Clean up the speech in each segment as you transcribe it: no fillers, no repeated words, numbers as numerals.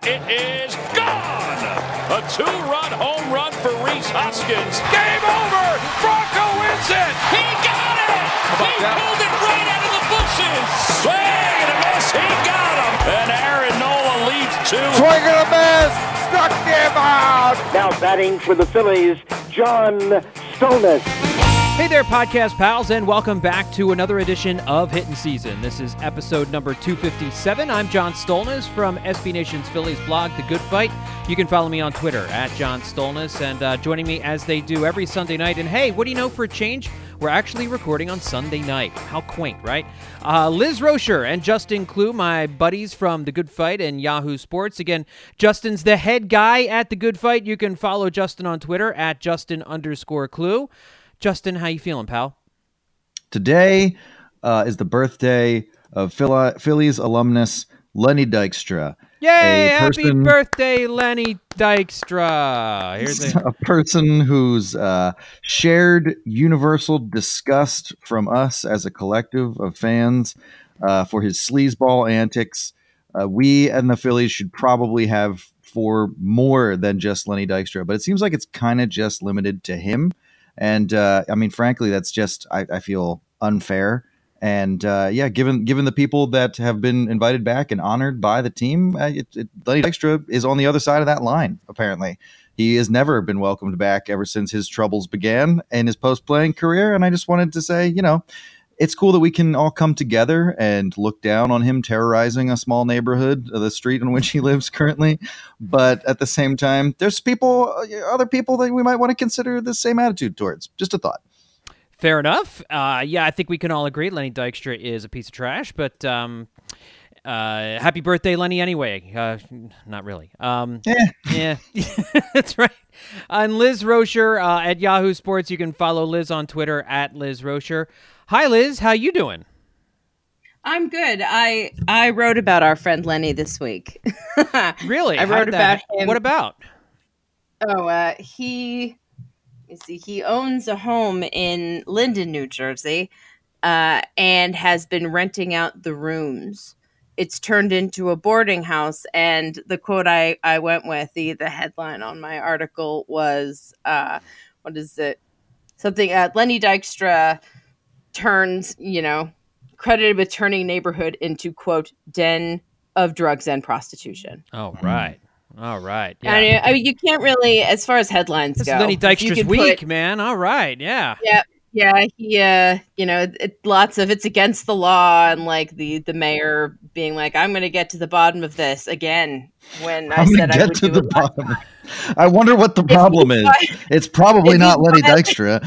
It is gone! A two-run home run for Rhys Hoskins. Game over! Bronco wins it! He got it! He pulled it right out of the bushes! Swing and a miss! He got him! And Aaron Nola leads two. Swing and a miss! Struck him out! Now batting for the Phillies, John Stolnis. Hey there, podcast pals, and welcome back to another edition of Hittin' Season. This is episode number 257. I'm John Stolnis from SB Nation's Phillies blog, The Good Fight. You can follow me on Twitter at John Stolnis, and joining me as they do every Sunday night. And hey, what do you know, for a change, we're actually recording on Sunday night. How quaint, right? Liz Rocher and Justin Klugh, my buddies from The Good Fight and Yahoo Sports. Again, Justin's the head guy at The Good Fight. You can follow Justin on Twitter at Justin_Klugh. Justin, how you feeling, pal? Today is the birthday of Phillies alumnus Lenny Dykstra. Yay! Happy birthday, Lenny Dykstra! Here's a person who's shared universal disgust from us as a collective of fans for his sleazeball antics. We and the Phillies should probably have for more than just Lenny Dykstra, but it seems like it's kind of just limited to him. And I mean, frankly, that's just I feel unfair. And yeah, given the people that have been invited back and honored by the team, Lenny Dykstra is on the other side of that line. Apparently, he has never been welcomed back ever since his troubles began in his post-playing career. And I just wanted to say, you know, it's cool that we can all come together and look down on him terrorizing a small neighborhood, the street on which he lives currently. But at the same time, there's other people that we might want to consider the same attitude towards. Just a thought. Fair enough. Yeah, I think we can all agree Lenny Dykstra is a piece of trash, but happy birthday, Lenny, anyway. Not really. Yeah, that's right. And Liz Rocher at Yahoo Sports. You can follow Liz on Twitter at Liz Rocher. Hi, Liz. How you doing? I'm good. I wrote about our friend Lenny this week. Really? I wrote about him. What about? Oh, he owns a home in Linden, New Jersey, and has been renting out the rooms. It's turned into a boarding house, and the quote I went with, the headline on my article was, what is it? Something, Lenny Dykstra turns, credited with turning neighborhood into, quote, den of drugs and prostitution. Oh, right. All right. Yeah. I mean, you can't really, as far as headlines go. This is Lenny Dykstra's week, man. All right. Yeah. Yeah. Yeah. He, lots of it's against the law, and like the mayor being like, I'm going to get to the bottom of this again. When I said I would get to the bottom. I wonder what the problem is. It's probably not Lenny Dykstra.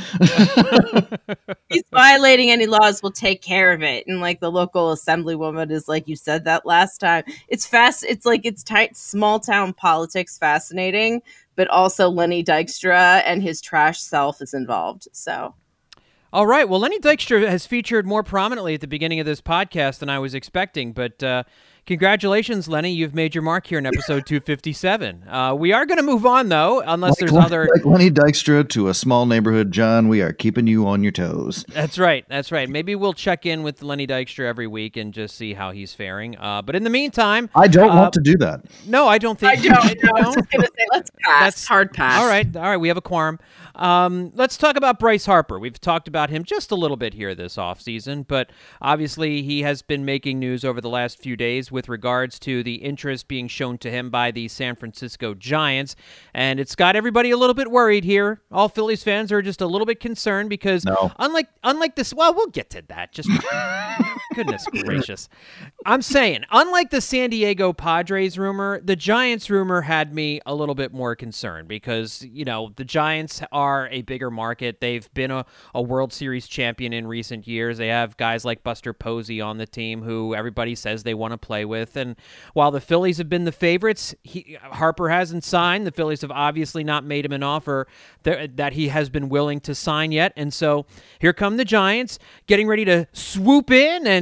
He's violating any laws, we'll take care of it. And like the local assemblywoman is like, you said that last time. It's fast. It's like, it's tight, small town politics, fascinating, but also Lenny Dykstra and his trash self is involved. So. All right. Well, Lenny Dykstra has featured more prominently at the beginning of this podcast than I was expecting, but congratulations, Lenny. You've made your mark here in episode 257. We are going to move on, though, unless there's other... Like Lenny Dykstra to a small neighborhood, John, we are keeping you on your toes. That's right. That's right. Maybe we'll check in with Lenny Dykstra every week and just see how he's faring. But in the meantime... I don't want to do that. No, I don't think... I don't. I was just going to say, let's pass. That's hard pass. All right. We have a quorum. Let's talk about Bryce Harper. We've talked about him just a little bit here this offseason, but obviously he has been making news over the last few days with regards to the interest being shown to him by the San Francisco Giants, and it's got everybody a little bit worried here. All Phillies fans are just a little bit concerned because unlike this, well, we'll get to that. Just goodness gracious. I'm saying, unlike the San Diego Padres rumor, the Giants rumor had me a little bit more concerned because, the Giants are a bigger market. They've been a World Series champion in recent years. They have guys like Buster Posey on the team who everybody says they want to play with. And while the Phillies have been the favorites, Harper hasn't signed. The Phillies have obviously not made him an offer that he has been willing to sign yet. And so here come the Giants getting ready to swoop in and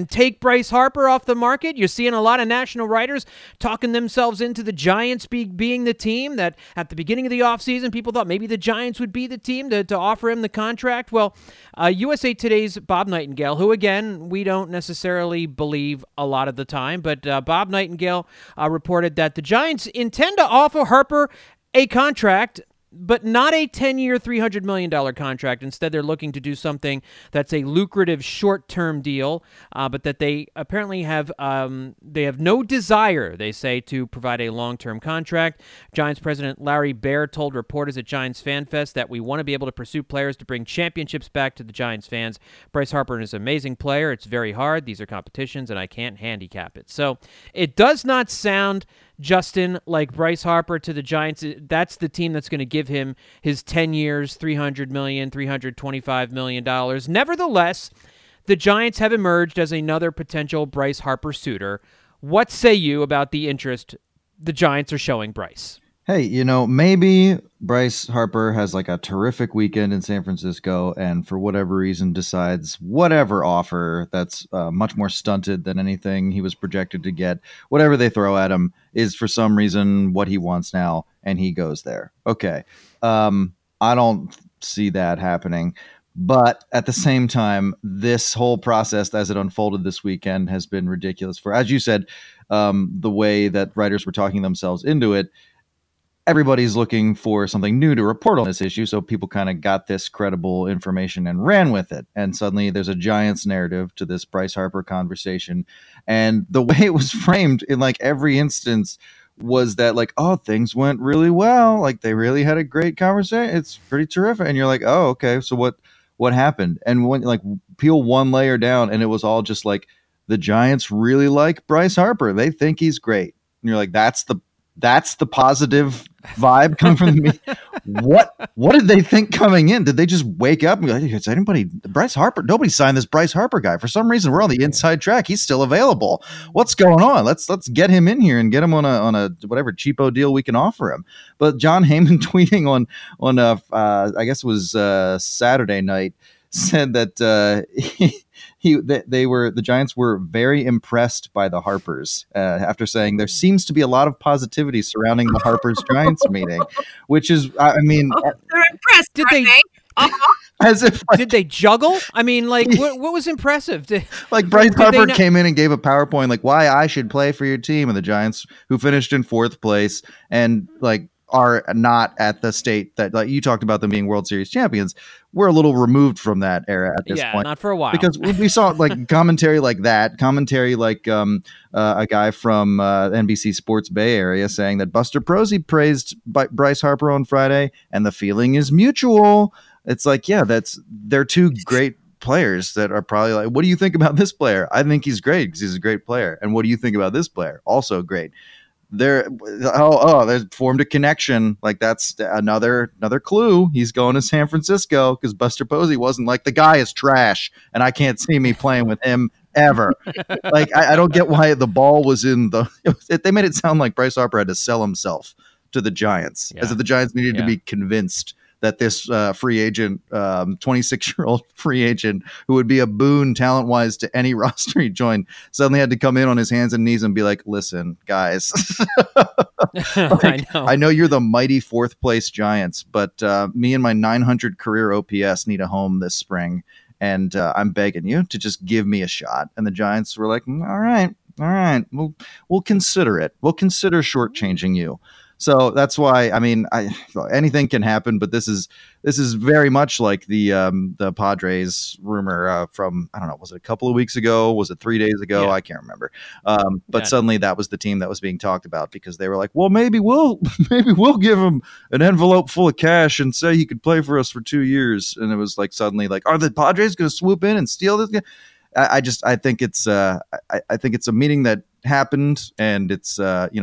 and take Bryce Harper off the market. You're seeing a lot of national writers talking themselves into the Giants being the team that at the beginning of the offseason, people thought maybe the Giants would be the team to offer him the contract. Well, USA Today's Bob Nightingale, who, again, we don't necessarily believe a lot of the time, but Bob Nightingale reported that the Giants intend to offer Harper a contract, but not a 10-year, $300 million contract. Instead, they're looking to do something that's a lucrative short-term deal, but that they apparently have no desire, they say, to provide a long-term contract. Giants president Larry Baer told reporters at Giants Fan Fest that we want to be able to pursue players to bring championships back to the Giants fans. Bryce Harper is an amazing player. It's very hard. These are competitions, and I can't handicap it. So it does not sound, Justin, like Bryce Harper to the Giants, that's the team that's going to give him his 10 years, $300 million, $325 million. Nevertheless, the Giants have emerged as another potential Bryce Harper suitor. What say you about the interest the Giants are showing Bryce? Hey, maybe Bryce Harper has like a terrific weekend in San Francisco and for whatever reason decides whatever offer that's much more stunted than anything he was projected to get, whatever they throw at him is for some reason what he wants now, and he goes there. Okay. I don't see that happening. But at the same time, this whole process as it unfolded this weekend has been ridiculous for, as you said, the way that writers were talking themselves into it. Everybody's looking for something new to report on this issue, so people kind of got this credible information and ran with it. And suddenly there's a Giants narrative to this Bryce Harper conversation. And the way it was framed in like every instance was that like, oh, things went really well. Like they really had a great conversation. It's pretty terrific. And you're like, oh, okay, so what happened? And when like peel one layer down and it was all just like the Giants really like Bryce Harper. They think he's great. And you're like, that's the positive vibe coming from me. What did they think coming in? Did they just wake up and be like, is anybody Bryce Harper? Nobody signed this Bryce Harper guy. For some reason, we're on the inside track. He's still available. What's going on? Let's get him in here and get him on a whatever cheapo deal we can offer him. But John Heyman tweeting on I guess it was Saturday night said that the Giants were very impressed by the Harpers after saying there seems to be a lot of positivity surrounding the Harpers Giants meeting, which is, I mean, they're impressed. Did they? As if did they juggle? I mean, like, what was impressive? Like Bryce Harper came in and gave a PowerPoint like why I should play for your team, and the Giants, who finished in 4th place and like are not at the state that, like you talked about them being World Series champions, we're a little removed from that era at this point. Not for a while. Because we saw like commentary like that, like a guy from NBC Sports Bay Area saying that Buster Posey praised Bryce Harper on Friday and the feeling is mutual. It's like, yeah, they're two great players that are probably like, what do you think about this player? I think he's great because he's a great player. And what do you think about this player? Also great. There's formed a connection. Like that's another clue. He's going to San Francisco because Buster Posey wasn't like the guy is trash and I can't see me playing with him ever. Like I don't get why the ball was in they made it sound like Bryce Harper had to sell himself to the Giants as if the Giants needed to be convinced that this free agent, 26-year-old free agent who would be a boon talent-wise to any roster he joined, suddenly had to come in on his hands and knees and be like, listen, guys, I know you're the mighty 4th place Giants, but me and my 900 career OPS need a home this spring, and I'm begging you to just give me a shot. And the Giants were like, all right, we'll consider it. We'll consider shortchanging you. So that's why, I mean, anything can happen, but this is very much like the Padres rumor from, I don't know, was it a couple of weeks ago? Was it 3 days ago? I can't remember. But suddenly that was the team that was being talked about because they were like, well, maybe we'll give him an envelope full of cash and say he could play for us for 2 years. And it was like suddenly like, are the Padres going to swoop in and steal this guy? I think it's a meeting that happened, and it's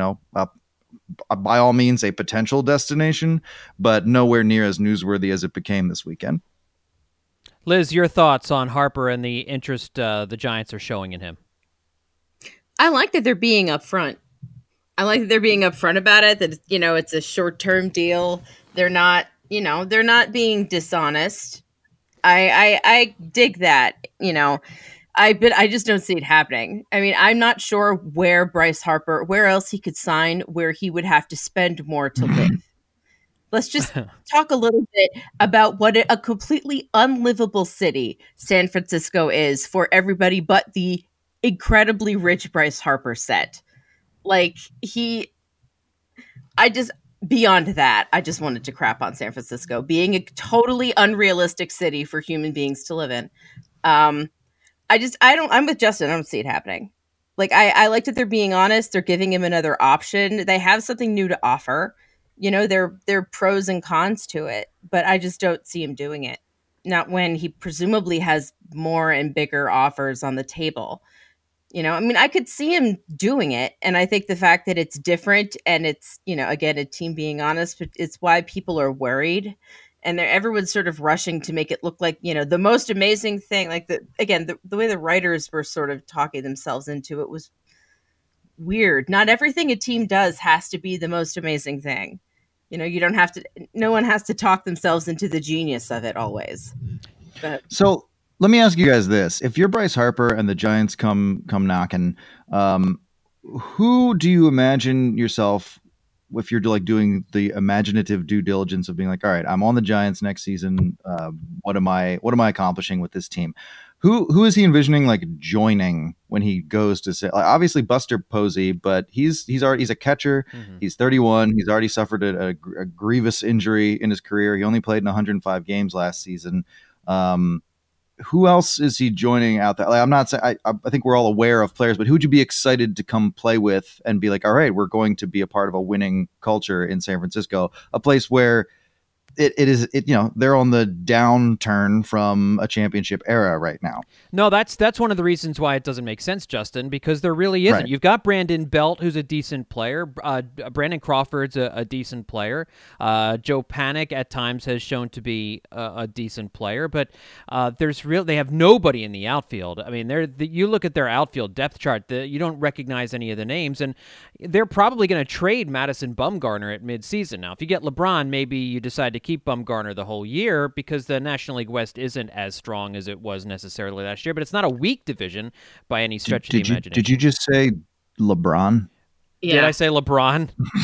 by all means a potential destination, but nowhere near as newsworthy as it became this weekend. Liz, your thoughts on Harper and the interest the Giants are showing in him? I like that they're being upfront. I like that they're being upfront about it, that, it's a short-term deal. They're not being dishonest. I dig that, I just don't see it happening. I mean, I'm not sure where Bryce Harper, where else he could sign, where he would have to spend more to live. Let's just talk a little bit about what a completely unlivable city San Francisco is for everybody but the incredibly rich Bryce Harper set. Like, beyond that, I just wanted to crap on San Francisco being a totally unrealistic city for human beings to live in. I'm with Justin. I don't see it happening. Like, I like that they're being honest. They're giving him another option. They have something new to offer. You know, there are pros and cons to it, but I just don't see him doing it. Not when he presumably has more and bigger offers on the table. You know, I mean, I could see him doing it. And I think the fact that it's different and it's, you know, again, a team being honest, but it's why people are worried. And everyone's sort of rushing to make it look like, you know, the most amazing thing. Like, the way the writers were sort of talking themselves into it was weird. Not everything a team does has to be the most amazing thing. You know, no one has to talk themselves into the genius of it always. But. So let me ask you guys this. If you're Bryce Harper and the Giants come knocking, who do you imagine yourself, if you're like doing the imaginative due diligence of being like, all right, I'm on the Giants next season. What am I accomplishing with this team? Who is he envisioning like joining when he goes to say, like, obviously Buster Posey, but he's a catcher. Mm-hmm. He's 31. He's already suffered a grievous injury in his career. He only played in 105 games last season. Who else is he joining out there? Like, I'm not saying I think we're all aware of players, but who would you be excited to come play with and be like, all right, we're going to be a part of a winning culture in San Francisco, a place where it is, you know, they're on the downturn from a championship era right now. No, that's one of the reasons why it doesn't make sense, Justin, because there really isn't. Right. You've got Brandon Belt, who's a decent player. Brandon Crawford's a decent player. Joe Panik at times has shown to be a decent player, but they have nobody in the outfield. I mean, you look at their outfield depth chart, you don't recognize any of the names, and they're probably going to trade Madison Bumgarner at midseason. Now, if you get LeBron, maybe you decide to keep Bumgarner the whole year because the National League West isn't as strong as it was necessarily last year, but it's not a weak division by any stretch of the imagination. Did you just say LeBron? Yeah. Did I say LeBron?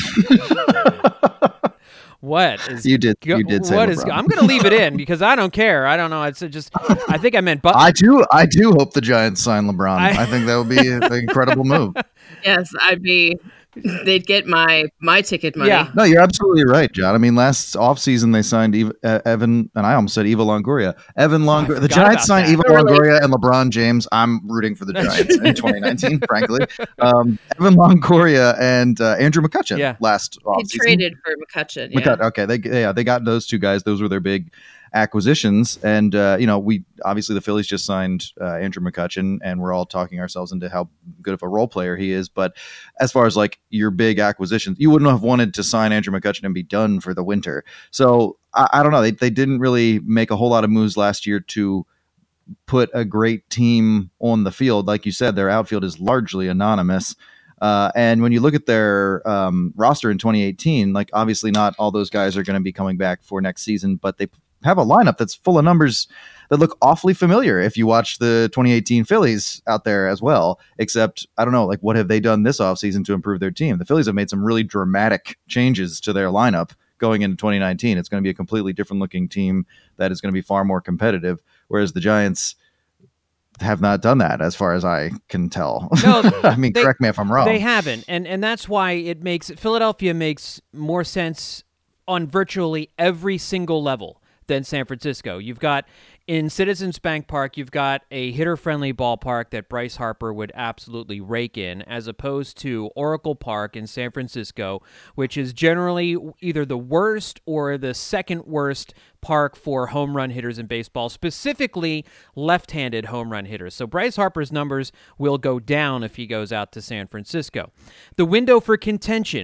What is you did say LeBron. I'm going to leave it in because I don't care. I don't know. It's just I think I meant Butler. I do hope the Giants sign LeBron. I think that would be an incredible move. Yes, they'd get my ticket money. Yeah. No, you're absolutely right, John. I mean, last offseason they signed Evan, and I almost said Eva Longoria. Evan Longoria. The Giants signed Eva Longoria and LeBron James. I'm rooting for the Giants in 2019, frankly. Evan Longoria and Andrew McCutchen last offseason. They traded for McCutchen. Yeah. Okay, they got those two guys. Those were their big acquisitions, and we obviously the Phillies just signed Andrew McCutchen, and we're all talking ourselves into how good of a role player he is. But as far as like your big acquisitions, you wouldn't have wanted to sign Andrew McCutchen and be done for the winter. So I don't know. They didn't really make a whole lot of moves last year to put a great team on the field. Like you said, their outfield is largely anonymous. And when you look at their roster in 2018, like obviously not all those guys are going to be coming back for next season, but they have a lineup that's full of numbers that look awfully familiar if you watch the 2018 Phillies out there as well, except, I don't know, like what have they done this offseason to improve their team? The Phillies have made some really dramatic changes to their lineup going into 2019. It's going to be a completely different looking team that is going to be far more competitive, whereas the Giants have not done that as far as I can tell. No, I mean, correct me if I'm wrong. They haven't. And that's why Philadelphia makes more sense on virtually every single level than San Francisco. You've got in Citizens Bank Park, you've got a hitter-friendly ballpark that Bryce Harper would absolutely rake in, as opposed to Oracle Park in San Francisco, which is generally either the worst or the second worst park for home run hitters in baseball, specifically left-handed home run hitters. So Bryce Harper's numbers will go down if he goes out to San Francisco. The window for contention.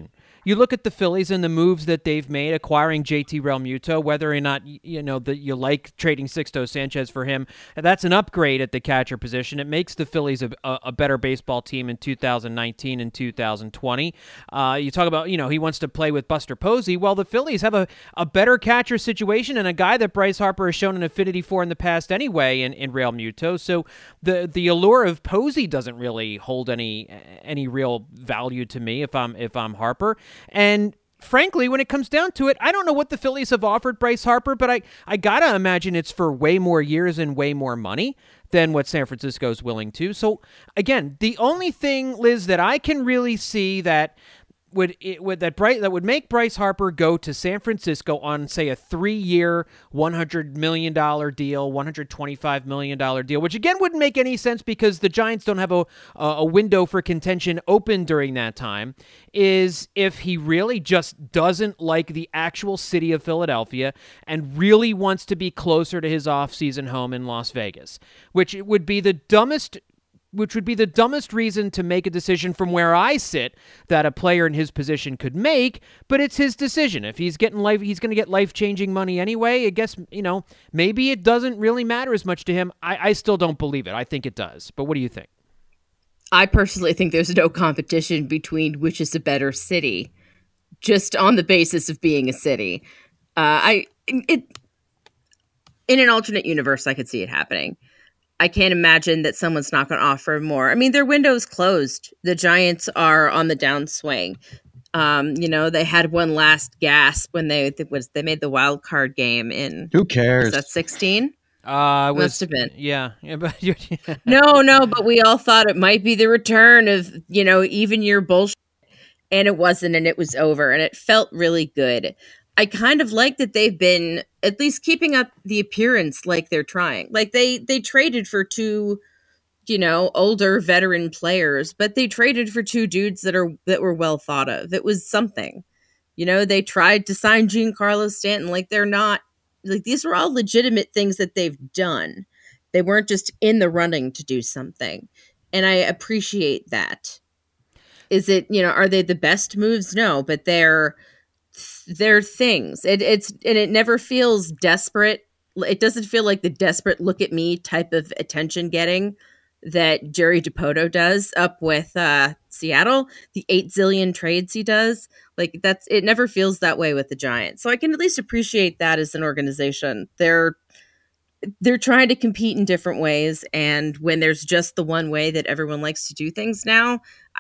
you look at the Phillies and the moves that they've made, acquiring JT Realmuto, whether or not that you like trading Sixto Sanchez for him, that's an upgrade at the catcher position. It makes the Phillies a better baseball team in 2019 and 2020. You talk about he wants to play with Buster Posey. Well, the Phillies have a better catcher situation and a guy that Bryce Harper has shown an affinity for in the past anyway in Realmuto. So the allure of Posey doesn't really hold any real value to me if I'm Harper. And frankly, when it comes down to it, I don't know what the Phillies have offered Bryce Harper, but I gotta imagine it's for way more years and way more money than what San Francisco is willing to. So again, the only thing, Liz, that I can really see that would make Bryce Harper go to San Francisco on, say, a 3-year, $100 million deal, $125 million deal, which again wouldn't make any sense because the Giants don't have a window for contention open during that time, is if he really just doesn't like the actual city of Philadelphia and really wants to be closer to his off-season home in Las Vegas, which would be the dumbest reason to make a decision from where I sit that a player in his position could make, but it's his decision. If he's going to get life-changing money anyway. I guess, maybe it doesn't really matter as much to him. I still don't believe it. I think it does. But what do you think? I personally think there's no competition between which is a better city, just on the basis of being a city. In an alternate universe, I could see it happening. I can't imagine that someone's not going to offer more. I mean, their window's closed. The Giants are on the downswing. They had one last gasp when they made the wild card game in. Who cares? Was that 16? Must have been. Yeah. But No, but we all thought it might be the return of even year bullshit, and it wasn't, and it was over, and it felt really good. I kind of like that they've been at least keeping up the appearance like they're trying. Like they traded for two, older veteran players, but they traded for two dudes that were well thought of. It was something. They tried to sign Giancarlo Stanton. Like they're not like these were all legitimate things that they've done. They weren't just in the running to do something. And I appreciate that. Is it, are they the best moves? No, but they're things. It never feels desperate. It doesn't feel like the desperate look at me type of attention getting that Jerry Dipoto does up with Seattle, the 8 zillion trades he does. Like it never feels that way with the Giants. So I can at least appreciate that as an organization. They're trying to compete in different ways, and when there's just the one way that everyone likes to do things now,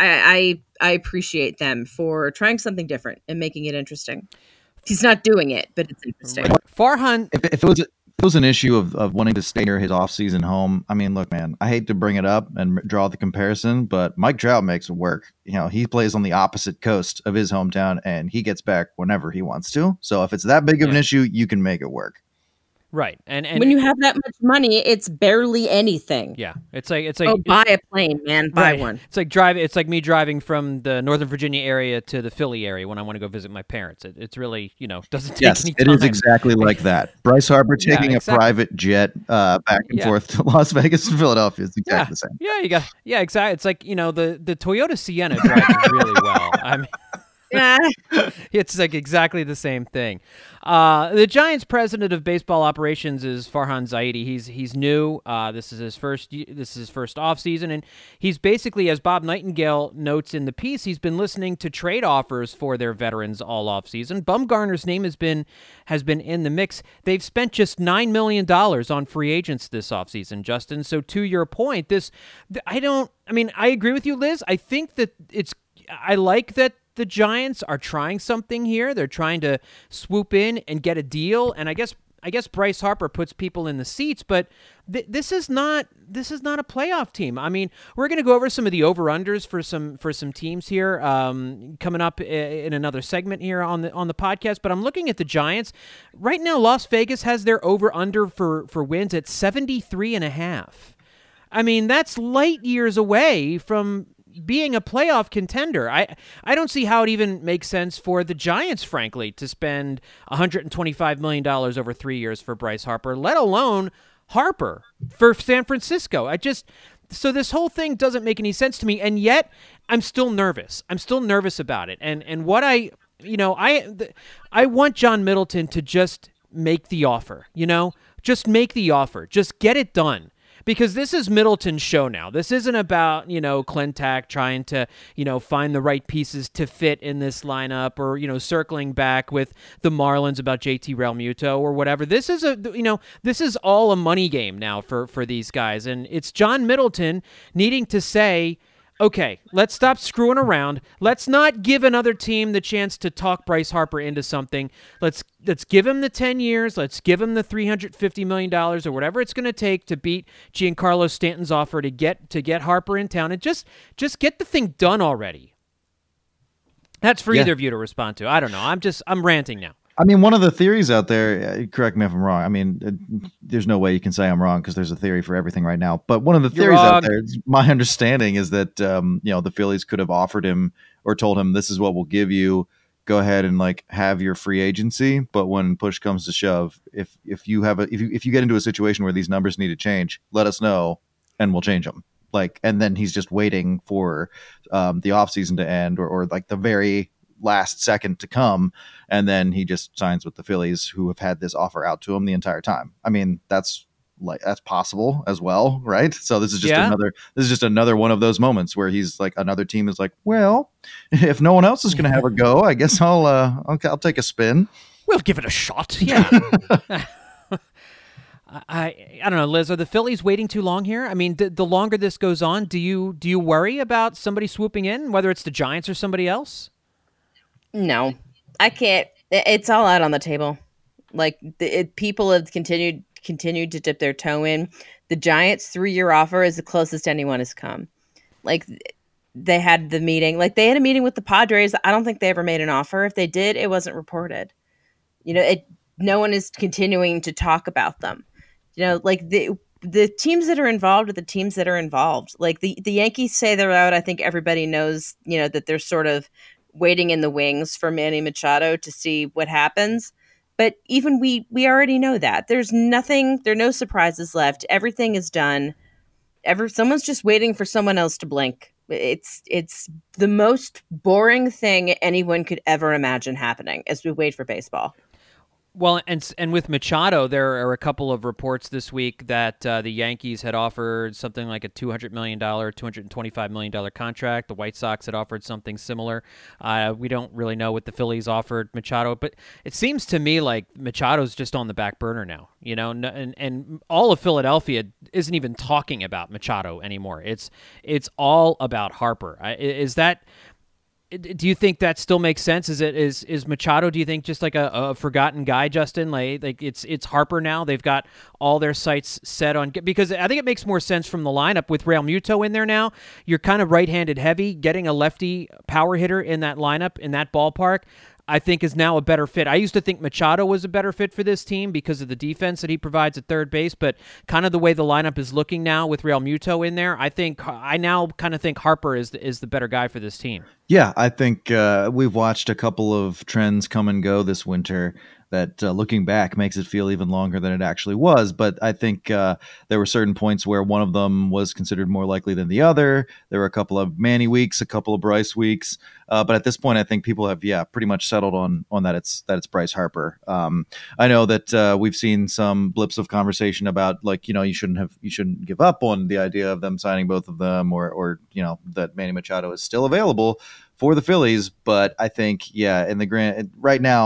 I appreciate them for trying something different and making it interesting. He's not doing it, but it's interesting. Farhan, if it was an issue of wanting to stay near his off-season home, I mean, look, man, I hate to bring it up and draw the comparison, but Mike Trout makes it work. He plays on the opposite coast of his hometown, and he gets back whenever he wants to. So if it's that big of an issue, you can make it work. Right. And when you have that much money, it's barely anything. Yeah. It's like buy a plane, man. Buy one. It's like me driving from the Northern Virginia area to the Philly area when I want to go visit my parents. It's really, doesn't take any time. It is exactly like that. Bryce Harper taking a private jet back and forth to Las Vegas and Philadelphia is exactly the same. Yeah, exactly. It's like, the Toyota Sienna drives really well. I mean, yeah. It's like exactly the same thing. The Giants' president of baseball operations is Farhan Zaidi. He's new. This is his first offseason, and he's basically, as Bob Nightingale notes in the piece, he's been listening to trade offers for their veterans all offseason. Bumgarner's name has been in the mix. They've spent just $9 million on free agents this offseason, Justin. So to your point, I agree with you, Liz. I think that I like that the Giants are trying something here. They're trying to swoop in and get a deal, and I guess Bryce Harper puts people in the seats, but this is not a playoff team. I mean, we're going to go over some of the over-unders for some teams here coming up in another segment here on the podcast, but I'm looking at the Giants. Right now, Las Vegas has their over-under for wins at 73.5. I mean, that's light years away from being a playoff contender. I don't see how it even makes sense for the Giants, frankly, to spend $125 million over 3 years for Bryce Harper, let alone Harper for San Francisco. So this whole thing doesn't make any sense to me, and yet I'm still nervous. I'm still nervous about it. And what I I want John Middleton to just make the offer, just make the offer, just get it done. Because this is Middleton's show now. This isn't about, Clintac trying to, find the right pieces to fit in this lineup or, circling back with the Marlins about JT Realmuto or whatever. This is this is all a money game now for these guys. And it's John Middleton needing to say, okay, let's stop screwing around. Let's not give another team the chance to talk Bryce Harper into something. Let's give him the 10 years. Let's give him the $350 million or whatever it's going to take to beat Giancarlo Stanton's offer to get Harper in town, and just get the thing done already. That's for either of you to respond to. I don't know. I'm ranting now. I mean, one of the theories out there, correct me if I'm wrong. I mean, there's no way you can say I'm wrong because there's a theory for everything right now. But one of the theories out there, my understanding is that, the Phillies could have offered him or told him, this is what we'll give you. Go ahead and have your free agency. But when push comes to shove, if you get into a situation where these numbers need to change, let us know and we'll change them. And then he's just waiting for the offseason to end or the very last second to come, and then he just signs with the Phillies, who have had this offer out to him the entire time. I mean, that's possible as well, right? So this is just another one of those moments where he's another team is well, if no one else is going to have a go, I guess I'll take a spin. We'll give it a shot. Yeah. I don't know, Liz, are the Phillies waiting too long here? I mean, the longer this goes on, do you worry about somebody swooping in, whether it's the Giants or somebody else? No, I can't. It's all out on the table. People have continued to dip their toe in. The Giants' 3-year offer is the closest anyone has come. They had the meeting. They had a meeting with the Padres. I don't think they ever made an offer. If they did, it wasn't reported. No one is continuing to talk about them. The teams that are involved are the teams that are involved. The Yankees say they're out. I think everybody knows, that they're sort of waiting in the wings for Manny Machado to see what happens. But even we already know that. There are no surprises left. Everything is done. Someone's just waiting for someone else to blink. It's the most boring thing anyone could ever imagine happening as we wait for baseball. Well, and with Machado, there are a couple of reports this week that the Yankees had offered something like a $200 million, $225 million contract. The White Sox had offered something similar. We don't really know what the Phillies offered Machado, but it seems to me like Machado's just on the back burner now, and all of Philadelphia isn't even talking about Machado anymore. It's all about Harper. Do you think that still makes sense? Is Machado, do you think, just a forgotten guy, Justin? It's Harper now. They've got all their sights set on, because I think it makes more sense from the lineup with Realmuto in there now. You're kind of right-handed heavy. Getting a lefty power hitter in that lineup, in that ballpark, I think is now a better fit. I used to think Machado was a better fit for this team because of the defense that he provides at third base, but kind of the way the lineup is looking now with Realmuto in there, I now kind of think Harper is the better guy for this team. Yeah, I think we've watched a couple of trends come and go this winter that looking back makes it feel even longer than it actually was. But I think there were certain points where one of them was considered more likely than the other. There were a couple of Manny weeks, a couple of Bryce weeks. But at this point, I think people have, pretty much settled on that it's Bryce Harper. I know that we've seen some blips of conversation about you shouldn't give up on the idea of them signing both of them or that Manny Machado is still available for the Phillies. But I think, right now,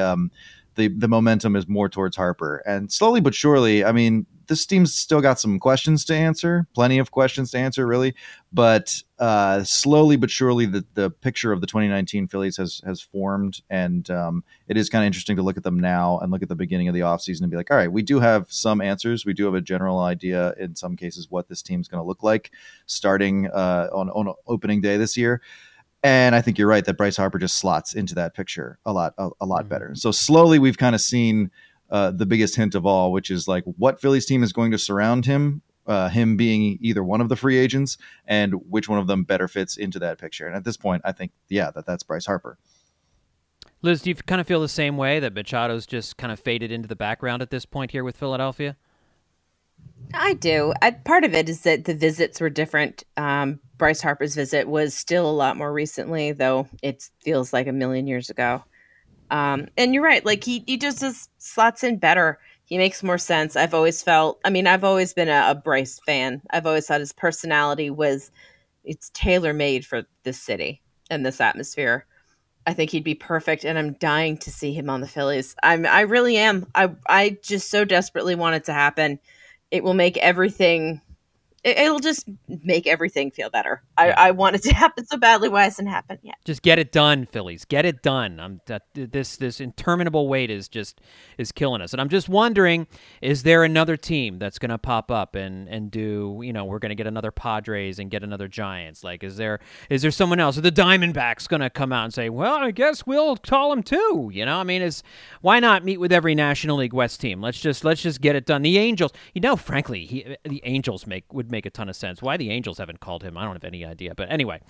the momentum is more towards Harper, and slowly but surely, I mean, this team's still got some questions to answer, plenty of questions to answer, really. But slowly but surely, the picture of the 2019 Phillies has formed, and it is kind of interesting to look at them now and look at the beginning of the offseason and be like, all right, we do have some answers. We do have a general idea in some cases what this team's going to look like starting on opening day this year. And I think you're right that Bryce Harper just slots into that picture a lot better. So slowly we've kind of seen the biggest hint of all, which is what Phillies team is going to surround him, him being either one of the free agents, and which one of them better fits into that picture. And at this point, I think, that's Bryce Harper. Liz, do you kind of feel the same way that Machado's just kind of faded into the background at this point here with Philadelphia? I do. Part of it is that the visits were different. Bryce Harper's visit was still a lot more recently, though it feels like a million years ago. And you're right. Like he just slots in better. He makes more sense. I've always been a Bryce fan. I've always thought his personality it's tailor made for this city and this atmosphere. I think he'd be perfect, and I'm dying to see him on the Phillies. I really am. I just so desperately want it to happen. It will make everything. It'll just make everything feel better. I want it to happen so badly. Why hasn't it happened yet? Just get it done, Phillies. Get it done. This interminable wait is killing us. And I'm just wondering, is there another team that's going to pop up and do, we're going to get another Padres and get another Giants? Like, is there someone else? Are the Diamondbacks going to come out and say, well, I guess we'll call them too? Why not meet with every National League West team? Let's just get it done. The Angels, frankly, the Angels would make a ton of sense. Why the Angels haven't called him, I don't have any idea. But anyway,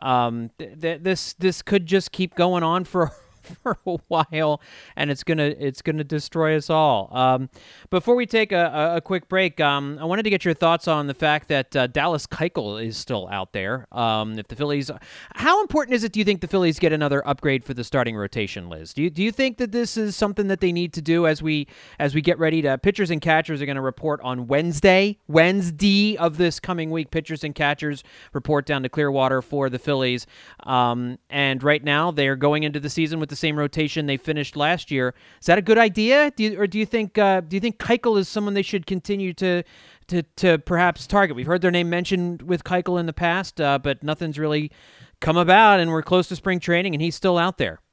this could just keep going on for a while, and it's gonna destroy us all. Before we take a quick break, I wanted to get your thoughts on the fact that Dallas Keuchel is still out there. If the Phillies, how important is it? Do you think the Phillies get another upgrade for the starting rotation, Liz? Do you think that this is something that they need to do as we get ready to? Pitchers and catchers are going to report on Wednesday of this coming week. Pitchers and catchers report down to Clearwater for the Phillies, and right now they're going into the season with the same rotation they finished last year. Is that a good idea? Do you think Keuchel is someone they should continue to perhaps target? We've heard their name mentioned with Keuchel in the past, but nothing's really come about, and we're close to spring training, and he's still out there.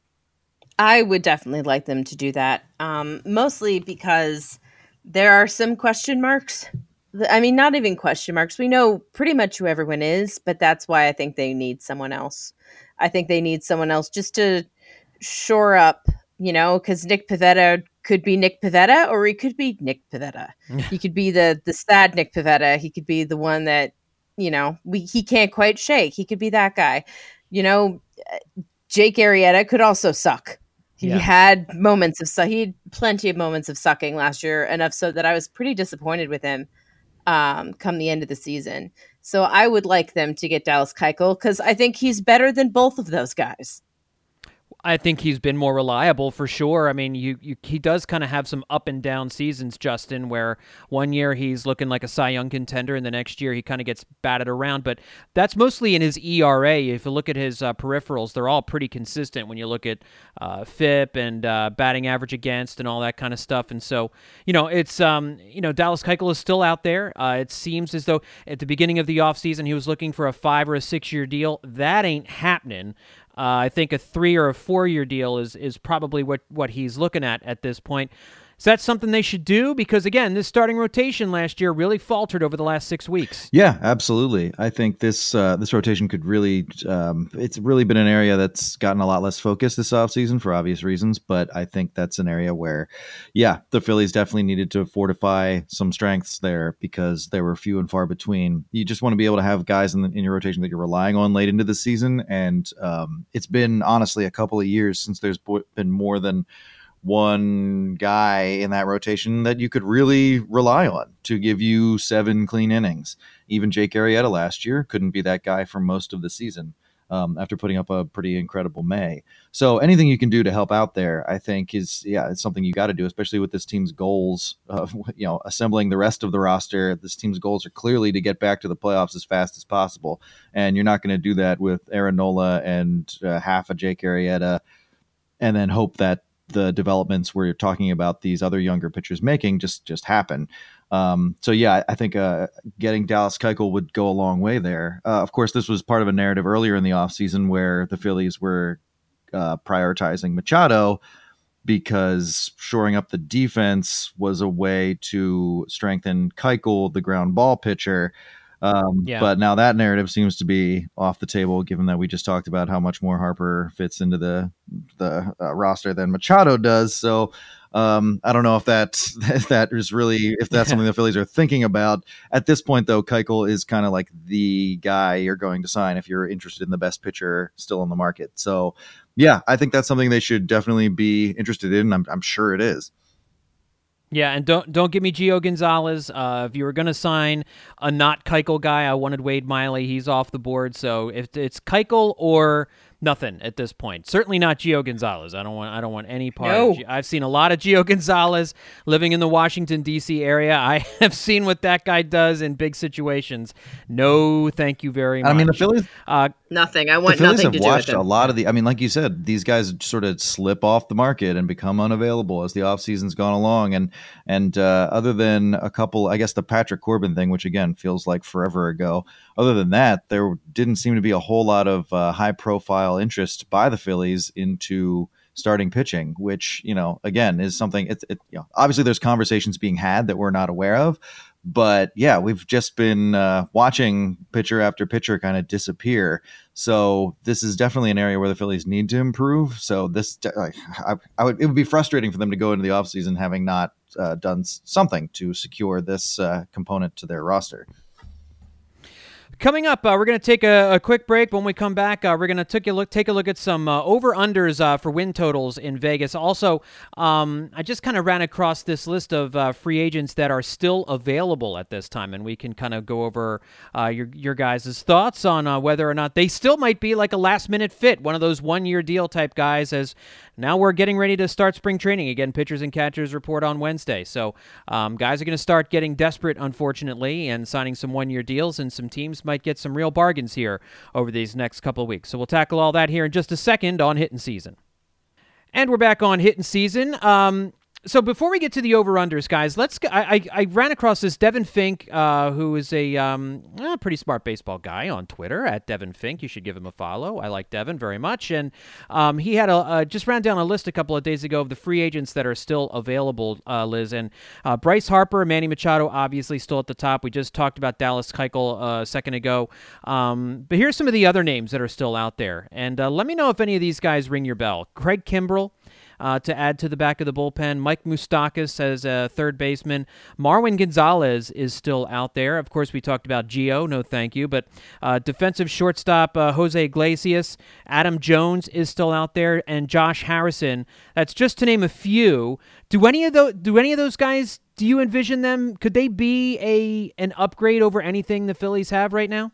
I would definitely like them to do that, mostly because there are some question marks. I mean, not even question marks. We know pretty much who everyone is, but that's why I think they need someone else. I think they need someone else just to shore up, because Nick Pivetta could be Nick Pivetta, or he could be Nick Pivetta. He could be the sad Nick Pivetta. He could be the one that, he can't quite shake. He could be that guy. Jake Arrieta could also suck. He had plenty of moments of sucking last year, enough so that I was pretty disappointed with him come the end of the season. So I would like them to get Dallas Keuchel because I think he's better than both of those guys. I think he's been more reliable for sure. I mean, he does kind of have some up and down seasons, Justin, where one year he's looking like a Cy Young contender and the next year he kind of gets batted around. But that's mostly in his ERA. If you look at his peripherals, they're all pretty consistent when you look at FIP and batting average against and all that kind of stuff. And so, it's, Dallas Keuchel is still out there. It seems as though at the beginning of the offseason he was looking for a 5 or a 6 year deal. That ain't happening. I think a 3 or a 4 year deal is probably what he's looking at this point. Is that something they should do? Because, again, this starting rotation last year really faltered over the last 6 weeks. Yeah, absolutely. I think this rotation could really it's really been an area that's gotten a lot less focus this offseason for obvious reasons. But I think that's an area where, the Phillies definitely needed to fortify some strengths there because they were few and far between. You just want to be able to have guys in your rotation that you're relying on late into the season. And it's been, honestly, a couple of years since there's been more than one guy in that rotation that you could really rely on to give you 7 clean innings. Even Jake Arrieta last year couldn't be that guy for most of the season after putting up a pretty incredible May. So anything you can do to help out there, I think it's something you got to do, especially with this team's goals of, assembling the rest of the roster. This team's goals are clearly to get back to the playoffs as fast as possible. And you're not going to do that with Aaron Nola and half a Jake Arrieta and then hope that the developments where you're talking about these other younger pitchers making just happen. I think getting Dallas Keuchel would go a long way there. Of course, this was part of a narrative earlier in the offseason where the Phillies were prioritizing Machado because shoring up the defense was a way to strengthen Keuchel, the ground ball pitcher. But now that narrative seems to be off the table, given that we just talked about how much more Harper fits into the roster than Machado does. So I don't know if that is really, if that's something the Phillies are thinking about at this point, though. Keuchel is kind of like the guy you're going to sign if you're interested in the best pitcher still on the market. So I think that's something they should definitely be interested in. I'm sure it is. Yeah, and don't give me Gio Gonzalez. If you were going to sign a not Keuchel guy, I wanted Wade Miley. He's off the board. So if it's Keuchel or nothing at this point, certainly not Gio Gonzalez. I don't want any part. No. I've seen a lot of Gio Gonzalez living in the Washington D.C. area. I have seen what that guy does in big situations. No, thank you very much. I mean, the Phillies. Nothing. I want The Phillies nothing to have do with watched him. a lot of the. I mean, like you said, these guys sort of slip off the market and become unavailable as the offseason's gone along. And other than a couple, I guess the Patrick Corbin thing, which again feels like forever ago. Other than that, there didn't seem to be a whole lot of high-profile interest by the Phillies into starting pitching, which again is something. Obviously there's conversations being had that we're not aware of. But yeah, we've just been watching pitcher after pitcher kind of disappear. So this is definitely an area where the Phillies need to improve. So it would be frustrating for them to go into the offseason having not done something to secure this component to their roster. Coming up, we're going to take a quick break. When we come back, we're going to take a look at some over-unders for win totals in Vegas. Also, I just kind of ran across this list of free agents that are still available at this time, and we can kind of go over your guys' thoughts on whether or not they still might be like a last-minute fit, one of those one-year deal type guys, as now we're getting ready to start spring training. Again, pitchers and catchers report on Wednesday. So guys are going to start getting desperate, unfortunately, and signing some one-year deals, and some teams might get some real bargains here over these next couple of weeks. So we'll tackle all that here in just a second on Hittin' Season. And we're back on Hittin' Season. So before we get to the over-unders, guys, I ran across this Devin Fink, who is a pretty smart baseball guy on Twitter, at Devin Fink. You should give him a follow. I like Devin very much. And he had just ran down a list a couple of days ago of the free agents that are still available, Liz. And Bryce Harper, Manny Machado, obviously still at the top. We just talked about Dallas Keuchel a second ago. But here's some of the other names that are still out there. And let me know if any of these guys ring your bell. Craig Kimbrell, to add to the back of the bullpen. Mike Moustakas as a third baseman. Marwin Gonzalez is still out there. Of course, we talked about Gio. No, thank you. But defensive shortstop Jose Iglesias. Adam Jones is still out there. And Josh Harrison. That's just to name a few. Do any of those guys, do you envision them? Could they be an upgrade over anything the Phillies have right now?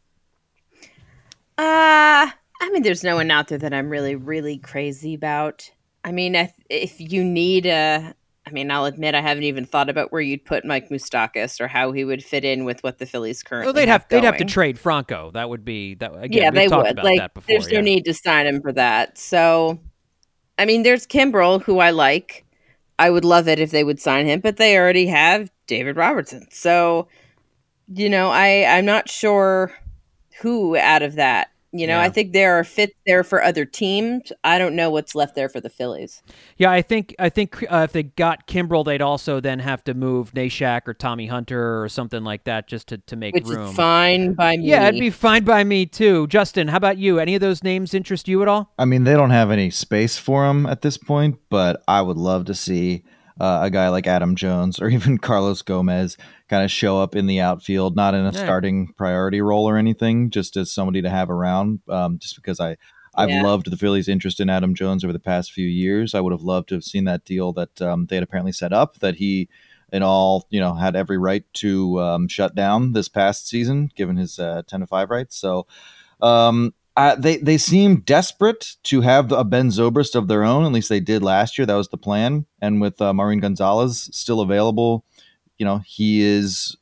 I mean, there's no one out there that I'm really, really crazy about. I mean, if you need I'll admit I haven't even thought about where you'd put Mike Moustakas or how he would fit in with what the Phillies currently they'd have to trade Franco. That would be that. Again, yeah, they talked would. About like, that before, there's no need to sign him for that. So, I mean, there's Kimbrell, who I like. I would love it if they would sign him, but they already have David Robertson. So, I'm not sure who out of that. I think there are fits there for other teams. I don't know what's left there for the Phillies. Yeah, I think if they got Kimbrell, they'd also then have to move Neshek or Tommy Hunter or something like that just to make room. Which is fine by me. Yeah, it'd be fine by me too. Justin, how about you? Any of those names interest you at all? I mean, they don't have any space for them at this point, but I would love to see a guy like Adam Jones or even Carlos Gomez kind of show up in the outfield, not in a starting priority role or anything, just as somebody to have around. Just because I've loved the Phillies' interest in Adam Jones over the past few years. I would have loved to have seen that deal that they had apparently set up, that he had every right to shut down this past season, given his 10-5 rights. So they seem desperate to have a Ben Zobrist of their own. At least they did last year. That was the plan. And with Marwin Gonzalez still available, he is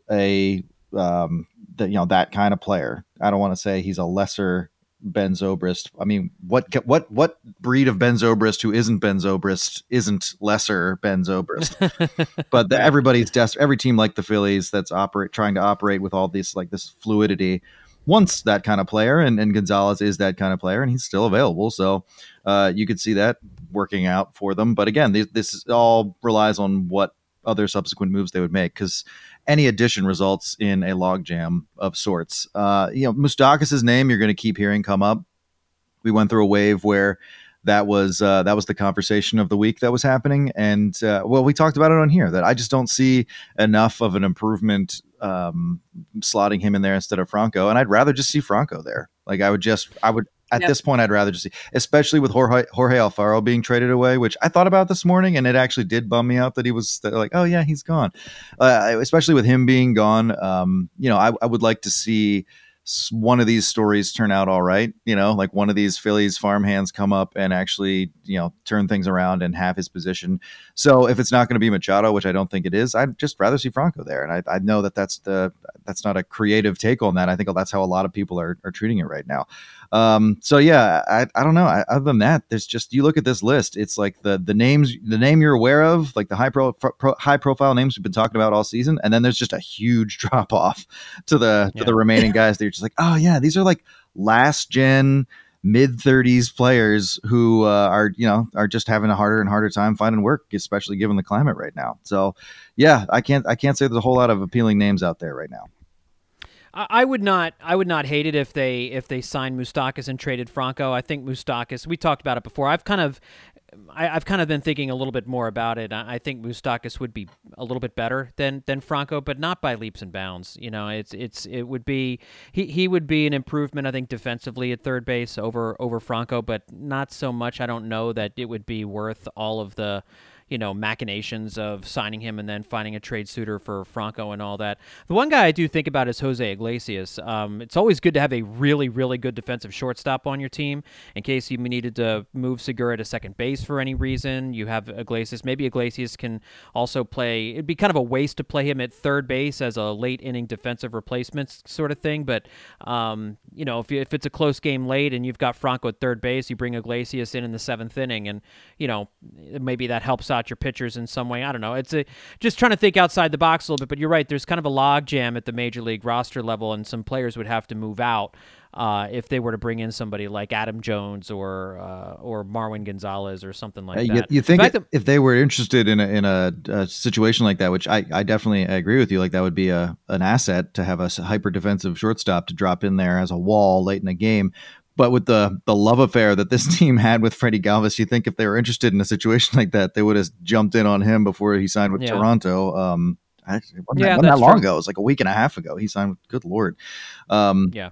that kind of player. I don't want to say he's a lesser Ben Zobrist. I mean, what breed of Ben Zobrist who isn't Ben Zobrist isn't lesser Ben Zobrist? But everybody's every team like the Phillies that's trying to operate with all this fluidity wants that kind of player, and Gonzalez is that kind of player, and he's still available. So you could see that working out for them. But again, this all relies on what other subsequent moves they would make, because any addition results in a logjam of sorts. Moustakas' name you're going to keep hearing come up. We went through a wave where that was the conversation of the week that was happening, and we talked about it on here, that I just don't see enough of an improvement slotting him in there instead of Franco, and I'd rather just see Franco there. Like I would at this point, I'd rather just see, especially with Jorge Alfaro being traded away, which I thought about this morning, and it actually did bum me out that he was like, oh yeah, he's gone. Especially with him being gone, I would like to see one of these stories turn out all right, like one of these Phillies farmhands come up and actually, turn things around and have his position. So if it's not going to be Machado, which I don't think it is, I'd just rather see Franco there. And I know that's not a creative take on that. I think that's how a lot of people are treating it right now. So yeah, I don't know. Other than that, there's just, you look at this list, it's like the name you're aware of, like the high profile names we've been talking about all season. And then there's just a huge drop off to the remaining guys that you're just like, oh yeah, these are like last gen mid-30s players who are just having a harder and harder time finding work, especially given the climate right now. So yeah, I can't say there's a whole lot of appealing names out there right now. I would not hate it if they signed Moustakas and traded Franco. I think Moustakas, we talked about it before. I've kind of been thinking a little bit more about it. I think Moustakas would be a little bit better than Franco, but not by leaps and bounds. It would be he would be an improvement, I think, defensively at third base over Franco, but not so much. I don't know that it would be worth all of the machinations of signing him and then finding a trade suitor for Franco and all that. The one guy I do think about is Jose Iglesias. It's always good to have a really, really good defensive shortstop on your team in case you needed to move Segura to second base for any reason. You have Iglesias. Maybe Iglesias can also play. It'd be kind of a waste to play him at third base as a late inning defensive replacement sort of thing. But, if it's a close game late and you've got Franco at third base, you bring Iglesias in the seventh inning and, maybe that helps out your pitchers in some way. I don't know. It's just trying to think outside the box a little bit, but you're right. There's kind of a log jam at the major league roster level, and some players would have to move out if they were to bring in somebody like Adam Jones or Marwin Gonzalez or something like that. You think if they were interested in a situation like that, which I definitely agree with you, like that would be an asset to have a hyper defensive shortstop to drop in there as a wall late in the game. But with the love affair that this team had with Freddie Galvis, you think if they were interested in a situation like that, they would have jumped in on him before he signed with Toronto. It wasn't that long ago. It was like a week and a half ago. He signed. Good Lord. Yeah.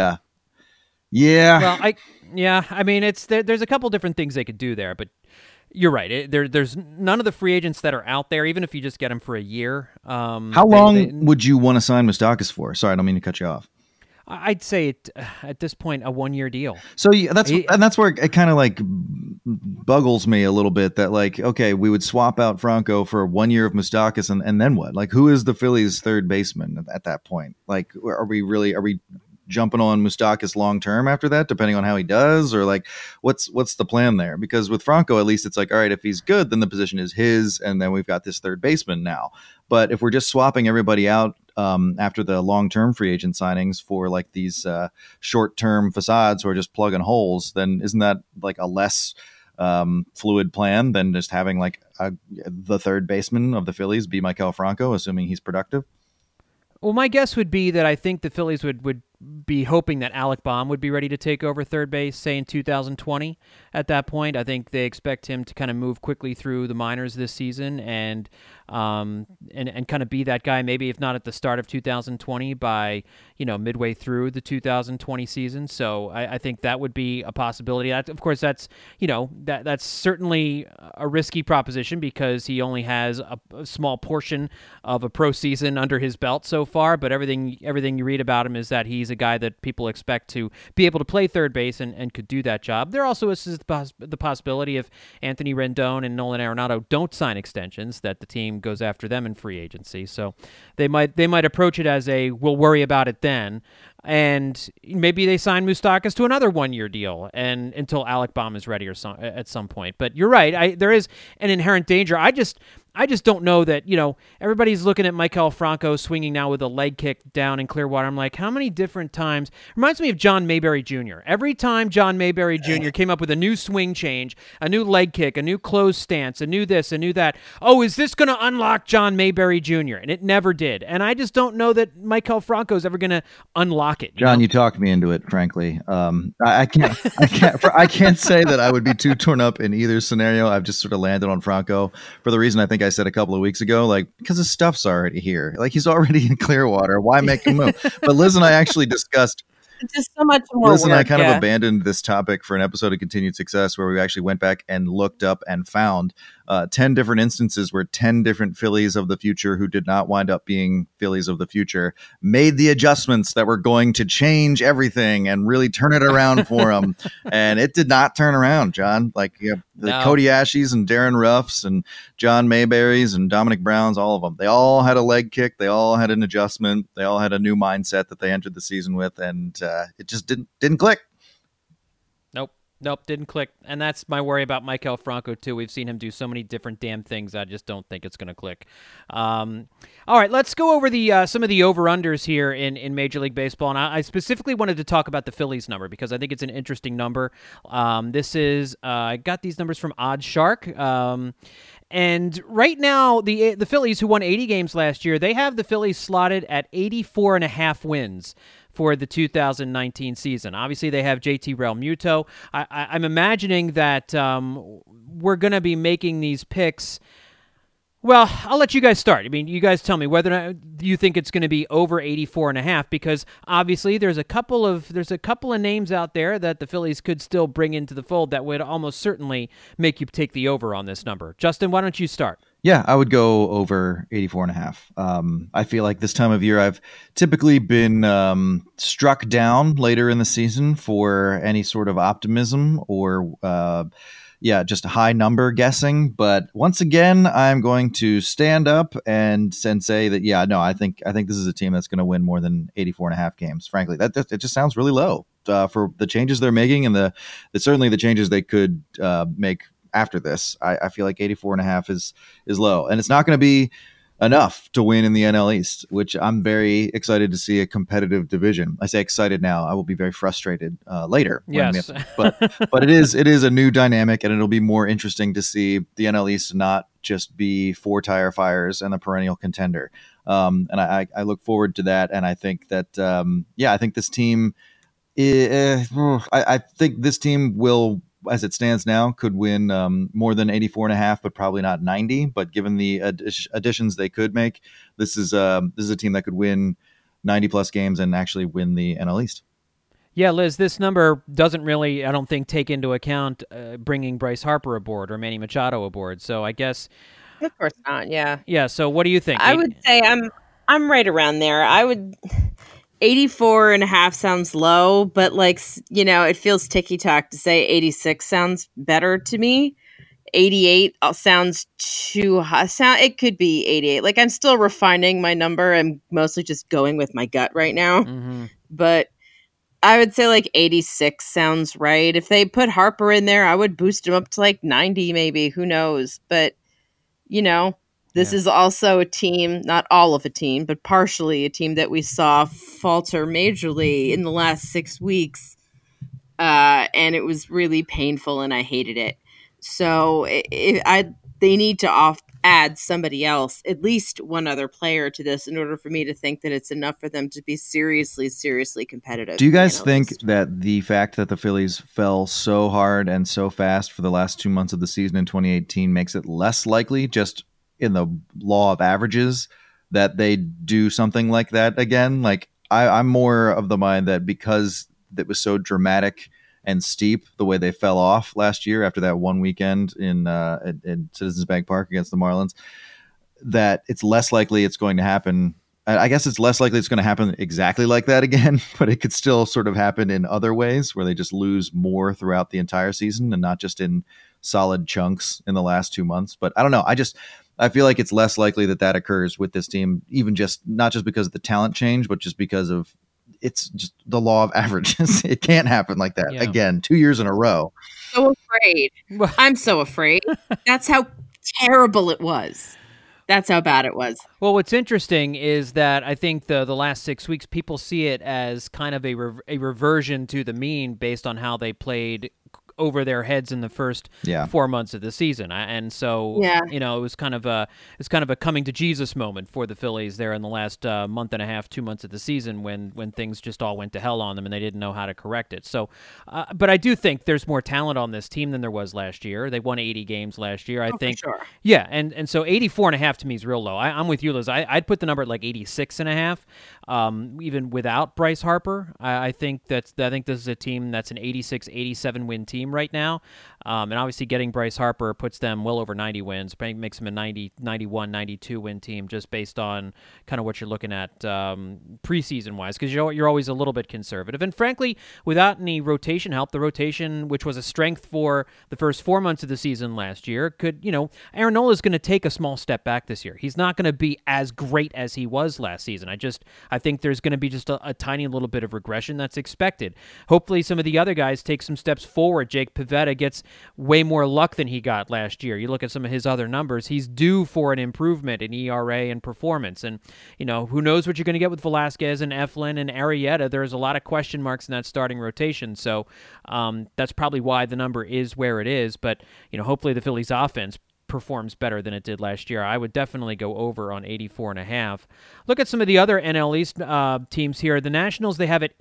Well, I mean, it's there's a couple different things they could do there, but you're right. There's none of the free agents that are out there, even if you just get them for a year. How long would you want to sign Moustakas for? Sorry, I don't mean to cut you off. I'd say at this point a 1-year deal. So that's where it kind of like buggles me a little bit that like, okay, we would swap out Franco for 1 year of Moustakas and then what? Like, who is the Phillies' third baseman at that point? Like, are we jumping on Moustakas long term after that, depending on how he does, or like what's the plan there? Because with Franco, at least it's like, all right, if he's good, then the position is his, and then we've got this third baseman now. But if we're just swapping everybody out after the long-term free agent signings for like these short-term facades who are just plugging holes, then isn't that like a less fluid plan than just having like the third baseman of the Phillies be Maikel Franco, assuming he's productive? Well, my guess would be that I think the Phillies would be hoping that Alec Bohm would be ready to take over third base, say in 2020. At that point, I think they expect him to kind of move quickly through the minors this season and kind of be that guy. Maybe if not at the start of 2020, by midway through the 2020 season. So I think that would be a possibility. Of course, that's certainly a risky proposition because he only has a small portion of a pro season under his belt so far. But everything you read about him is that he's a guy that people expect to be able to play third base and could do that job. There also is the possibility if Anthony Rendon and Nolan Arenado don't sign extensions that the team goes after them in free agency. So they might approach it as a we'll worry about it then. And maybe they sign Moustakas to another 1-year deal and until Alec Bohm is ready at some point. But you're right. There is an inherent danger. I just don't know that, everybody's looking at Maikel Franco swinging now with a leg kick down in Clearwater. I'm like, how many different times? Reminds me of John Mayberry Jr. Every time John Mayberry Jr. came up with a new swing change, a new leg kick, a new closed stance, a new this, a new that. Oh, is this going to unlock John Mayberry Jr.? And it never did. And I just don't know that Maikel Franco is ever going to unlock it. John, you talked me into it, frankly. I can't say that I would be too torn up in either scenario. I've just sort of landed on Franco for the reason I think I said a couple of weeks ago, like because his stuff's already here. Like he's already in Clearwater. Why make a move? But Liz and I actually discussed It's just so much more Listen, work. I kind of abandoned this topic for an episode of Continued Success where we actually went back and looked up and found 10 different instances where 10 different Phillies of the future who did not wind up being Phillies of the future made the adjustments that were going to change everything and really turn it around for them. And it did not turn around, John. Like the Cody Ashes and Darren Ruffs and John Mayberries and Dominic Browns, all of them. They all had a leg kick. They all had an adjustment. They all had a new mindset that they entered the season with, and it just didn't click. Nope, didn't click. And that's my worry about Maikel Franco, too. We've seen him do so many different damn things. I just don't think it's going to click. All right, let's go over the some of the over-unders here in Major League Baseball. And I specifically wanted to talk about the Phillies number because I think it's an interesting number. This is I got these numbers from OddsShark. And right now, the Phillies, who won 80 games last year, they have the Phillies slotted at 84.5 wins for the 2019 season. Obviously, they have JT Realmuto. I'm imagining that we're going to be making these picks. Well, I'll let you guys start. I mean, you guys tell me whether or not you think it's going to be over 84.5, because obviously there's a couple of names out there that the Phillies could still bring into the fold that would almost certainly make you take the over on this number. Justin, why don't you start? Yeah, I would go over 84.5. I feel like this time of year I've typically been struck down later in the season for any sort of optimism or just a high number guessing. But once again, I'm going to stand up and say that, I think this is a team that's going to win more than 84.5 games. Frankly, it just sounds really low for the changes they're making and certainly the changes they could make after this. I feel like 84.5 is low, and it's not going to be enough to win in the NL East, which I'm very excited to see a competitive division. I say excited now. I will be very frustrated later. Yes. But it is a new dynamic, and it'll be more interesting to see the NL East not just be 4 tire fires and a perennial contender. And I look forward to that. And I think that, I think this team, I think this team will, as it stands now, could win more than 84.5, but probably not 90. But given the additions they could make, this is a team that could win 90 plus games and actually win the NL East. Yeah, Liz, this number doesn't really, I don't think, take into account bringing Bryce Harper aboard or Manny Machado aboard. So I guess, of course not. Yeah. Yeah. So what do you think? I would say I'm right around there. 84.5 sounds low, but it feels ticky-tack to say 86 sounds better to me. 88 sounds too high. It could be 88. I'm still refining my number. I'm mostly just going with my gut right now. Mm-hmm. But I would say 86 sounds right. If they put Harper in there, I would boost him up to 90 maybe. Who knows? But, this is also a team, not all of a team, but partially a team that we saw falter majorly in the last 6 weeks. And it was really painful and I hated it. So they need to add somebody else, at least one other player to this in order for me to think that it's enough for them to be seriously, seriously competitive. Do you guys think that the fact that the Phillies fell so hard and so fast for the last 2 months of the season in 2018 makes it less likely, just in the law of averages, that they do something like that again? I'm more of the mind that because it was so dramatic and steep the way they fell off last year after that one weekend in Citizens Bank Park against the Marlins, that it's less likely it's going to happen. I guess it's less likely it's going to happen exactly like that again, but it could still sort of happen in other ways where they just lose more throughout the entire season and not just in solid chunks in the last 2 months. But I don't know. I feel like it's less likely that occurs with this team, even just not just because of the talent change, but just because of it's just the law of averages. It can't happen like that again, 2 years in a row. So afraid. I'm so afraid. That's how terrible it was. That's how bad it was. Well, what's interesting is that I think the last 6 weeks, people see it as kind of a reversion to the mean based on how they played over their heads in the first 4 months of the season. And so, it was kind of a coming to Jesus moment for the Phillies there in the last month and a half, 2 months of the season when things just all went to hell on them and they didn't know how to correct it. So, but I do think there's more talent on this team than there was last year. They won 80 games last year, I think. For sure. Yeah, and so 84.5 to me is real low. I'm with you, Liz. I'd put the number at like 86.5, even without Bryce Harper. I think this is a team that's an 86, 87 win team right now. And obviously getting Bryce Harper puts them well over 90 wins, makes them a 90, 91, 92 win team just based on kind of what you're looking at preseason-wise, because you're always a little bit conservative. And frankly, without any rotation help, the rotation, which was a strength for the first 4 months of the season last year, Aaron Nola is going to take a small step back this year. He's not going to be as great as he was last season. I think there's going to be just a tiny little bit of regression that's expected. Hopefully some of the other guys take some steps forward. Jake Pivetta gets way more luck than he got last year. You look at some of his other numbers, he's due for an improvement in ERA and performance. And, who knows what you're going to get with Velasquez and Eflin and Arrieta. There's a lot of question marks in that starting rotation. So that's probably why the number is where it is. But, hopefully the Phillies offense performs better than it did last year. I would definitely go over on 84.5. Look at some of the other NL East teams here. The Nationals, they have it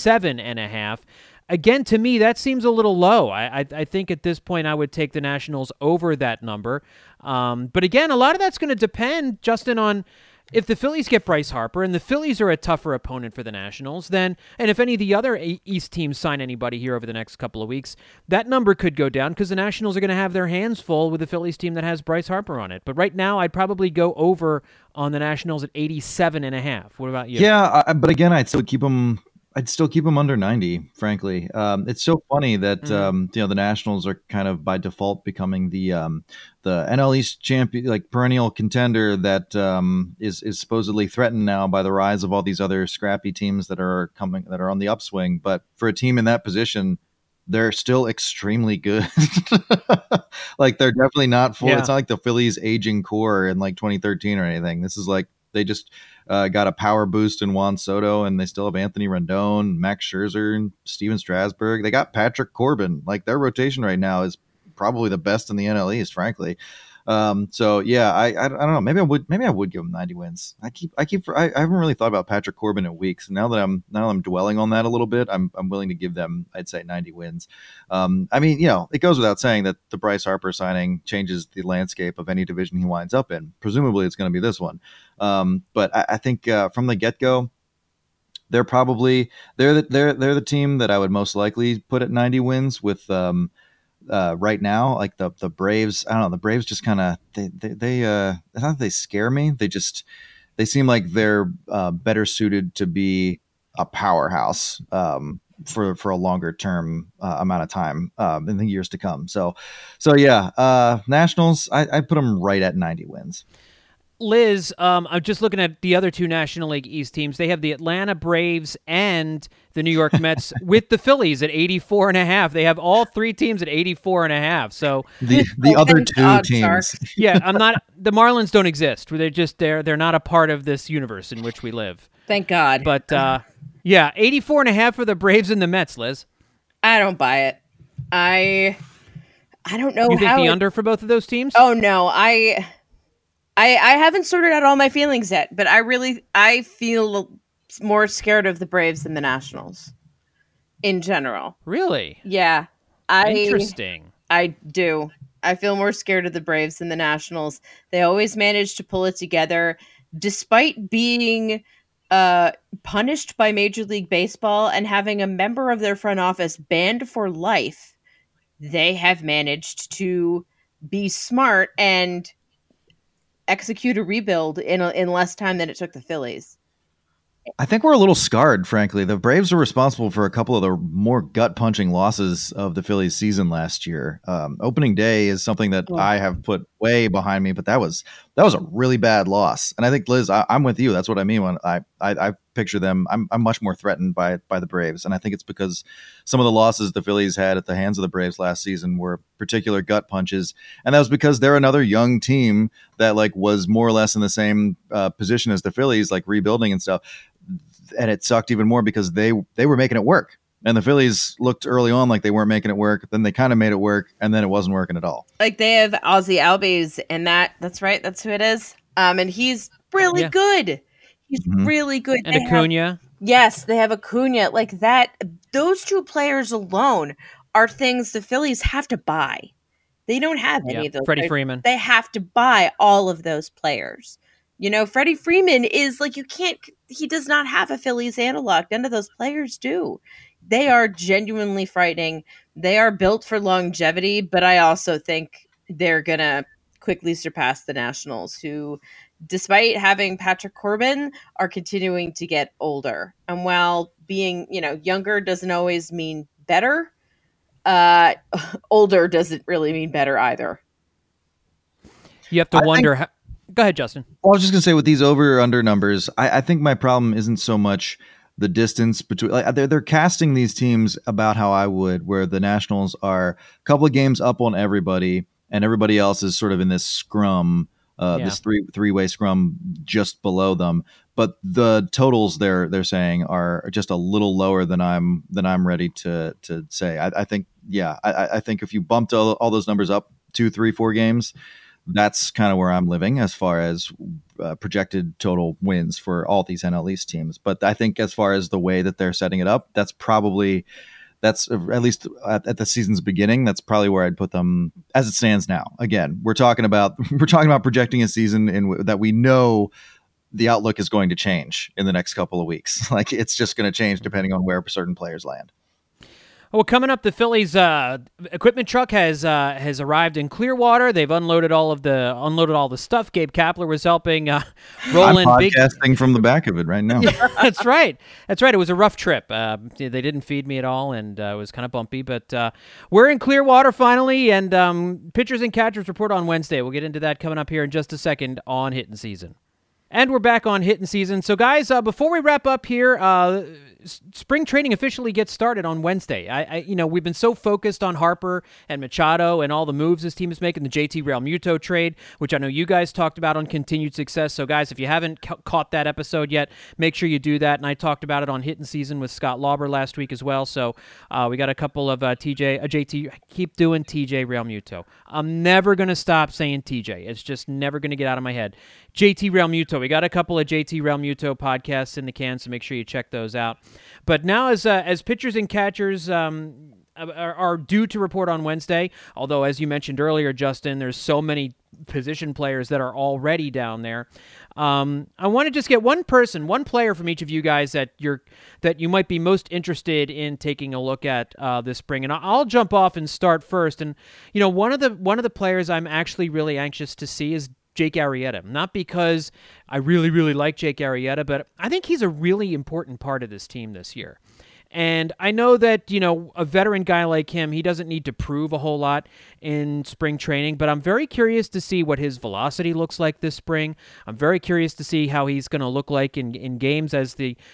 87.5. Again, to me, that seems a little low. I think at this point I would take the Nationals over that number. But again, a lot of that's going to depend, Justin, on if the Phillies get Bryce Harper, and the Phillies are a tougher opponent for the Nationals, and if any of the other East teams sign anybody here over the next couple of weeks, that number could go down because the Nationals are going to have their hands full with the Phillies team that has Bryce Harper on it. But right now, I'd probably go over on the Nationals at 87.5. What about you? Yeah, but again, I'd still keep them under 90, frankly. It's so funny that the Nationals are kind of by default becoming the NL East champion, like perennial contender that is supposedly threatened now by the rise of all these other scrappy teams that are on the upswing. But for a team in that position, they're still extremely good. Like they're definitely not full. Yeah. It's not like the Phillies aging core in like 2013 or anything. This is like they just got a power boost in Juan Soto, and they still have Anthony Rendon, Max Scherzer, and Steven Strasburg. They got Patrick Corbin. Like their rotation right now is probably the best in the NL East, frankly. So yeah, I don't know. Maybe I would give them 90 wins. I haven't really thought about Patrick Corbin in weeks. Now that I'm dwelling on that a little bit, I'm willing to give them, I'd say, 90 wins. I mean, it goes without saying that the Bryce Harper signing changes the landscape of any division he winds up in. Presumably it's going to be this one. But I think from the get-go, they're the team that I would most likely put at 90 wins with, right now, like the Braves. I don't know. The Braves just kind of they not that they scare me. They seem like they're better suited to be a powerhouse for a longer term amount of time in the years to come. So yeah, Nationals. I put them right at 90 wins. Liz, I'm just looking at the other two National League East teams. They have the Atlanta Braves and the New York Mets with the Phillies at 84.5. They have all three teams at 84.5. So the other two teams. Yeah, the Marlins don't exist. They're not a part of this universe in which we live. Thank God. But yeah, 84.5 for the Braves and the Mets, Liz. I don't buy it. I don't know. You think the under for both of those teams? Oh no, I haven't sorted out all my feelings yet, but I feel more scared of the Braves than the Nationals in general. Really? Yeah. Interesting. I do. I feel more scared of the Braves than the Nationals. They always manage to pull it together despite being punished by Major League Baseball and having a member of their front office banned for life. They have managed to be smart and execute a rebuild in less time than it took the Phillies. I think we're a little scarred, frankly. The Braves are responsible for a couple of the more gut-punching losses of the Phillies season last year. Opening day is something that I have put way behind me, but that was a really bad loss. And I think, Liz, I'm with you. That's what I mean when I picture them. I'm much more threatened by the Braves, and I think it's because some of the losses the Phillies had at the hands of the Braves last season were particular gut punches, and that was because they're another young team that was more or less in the same position as the Phillies, rebuilding and stuff. And it sucked even more because they were making it work. And the Phillies looked early on like they weren't making it work. Then they kind of made it work, and then it wasn't working at all. Like they have Ozzy Albies, and that's right. That's who it is. And he's really good. He's really good. And Acuna. Yes, they have Acuna. Like that. Those two players alone are things the Phillies have to buy. They don't have any of those. Freddie Freeman. They have to buy all of those players. You know, Freddie Freeman is like, he does not have a Phillies analog. None of those players do. They are genuinely frightening. They are built for longevity, but I also think they're going to quickly surpass the Nationals, who, despite having Patrick Corbin, are continuing to get older. And while being, younger doesn't always mean better, older doesn't really mean better either. You have to wonder. Go ahead, Justin. Well, I was just going to say, with these over or under numbers, I think my problem isn't so much the distance between, like, they're casting these teams about how I would, where the Nationals are a couple of games up on everybody, and everybody else is sort of in this scrum, this three-way scrum just below them. But the totals they're saying are just a little lower than I'm ready to say. I think if you bumped all those numbers up 2, 3, 4 games, that's kind of where I'm living as far as projected total wins for all these NL East teams. But I think as far as the way that they're setting it up, that's at least at the season's beginning, that's probably where I'd put them as it stands now. Again, we're talking about projecting a season that we know the outlook is going to change in the next couple of weeks. Like, it's just going to change depending on where certain players land. Well, coming up, the Phillies equipment truck has arrived in Clearwater. They've unloaded all the stuff. Gabe Kapler was helping roll in. I'm podcasting from the back of it right now. Yeah, that's right. It was a rough trip. They didn't feed me at all, and it was kind of bumpy. But we're in Clearwater finally, and pitchers and catchers report on Wednesday. We'll get into that coming up here in just a second on Hitting Season. And we're back on Hitting Season. So, guys, before we wrap up here, spring training officially gets started on Wednesday. We've been so focused on Harper and Machado and all the moves this team is making, the JT Realmuto trade, which I know you guys talked about on Continued Success. So, guys, if you haven't caught that episode yet, make sure you do that. And I talked about it on Hitting Season with Scott Lauber last week as well. So, we got a couple of JT. I keep doing TJ Realmuto. I'm never going to stop saying TJ. It's just never going to get out of my head. JT Realmuto. We got a couple of JT Realmuto podcasts in the can, so make sure you check those out. But now, as pitchers and catchers are due to report on Wednesday, although as you mentioned earlier, Justin, there's so many position players that are already down there. I want to just get one player from each of you guys that you might be most interested in taking a look at this spring. And I'll jump off and start first. And one of the players I'm actually really anxious to see is Jake Arrieta. Not because I really, really like Jake Arrieta, but I think he's a really important part of this team this year. And I know that, a veteran guy like him, he doesn't need to prove a whole lot in spring training, but I'm very curious to see what his velocity looks like this spring. I'm very curious to see how he's going to look like in games as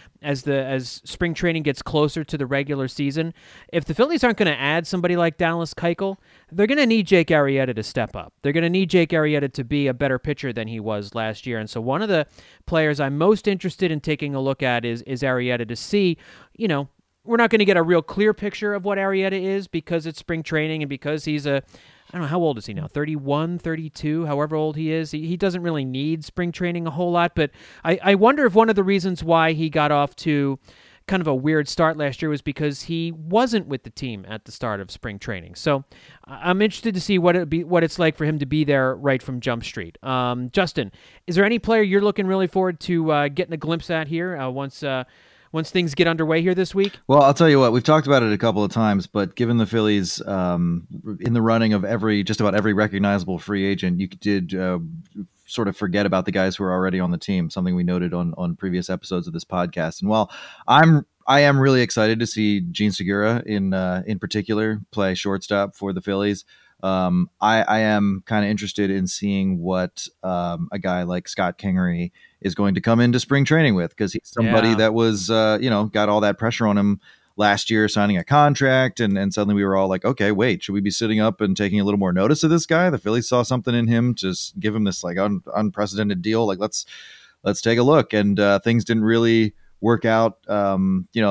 spring training gets closer to the regular season. If the Phillies aren't going to add somebody like Dallas Keuchel, they're going to need Jake Arrieta to step up. They're going to need Jake Arrieta to be a better pitcher than he was last year. And so one of the players I'm most interested in taking a look at is Arrieta to see, we're not going to get a real clear picture of what Arrieta is because it's spring training and because he's I don't know, how old is he now? 31, 32, however old he is. He doesn't really need spring training a whole lot, but I wonder if one of the reasons why he got off to kind of a weird start last year was because he wasn't with the team at the start of spring training. So I'm interested to see what it's like for him to be there right from Jump Street. Justin, is there any player you're looking really forward to getting a glimpse at here once things get underway here this week? Well, I'll tell you what, we've talked about it a couple of times, but given the Phillies in the running of just about every recognizable free agent, you did sort of forget about the guys who are already on the team, something we noted on previous episodes of this podcast. And while I am really excited to see Jean Segura in particular play shortstop for the Phillies, I am kind of interested in seeing what a guy like Scott Kingery is going to come into spring training with, because he's somebody that was, got all that pressure on him last year signing a contract. And suddenly we were all like, okay, wait, should we be sitting up and taking a little more notice of this guy? The Phillies saw something in him to give him this like unprecedented deal. Like, let's take a look. And things didn't really work out,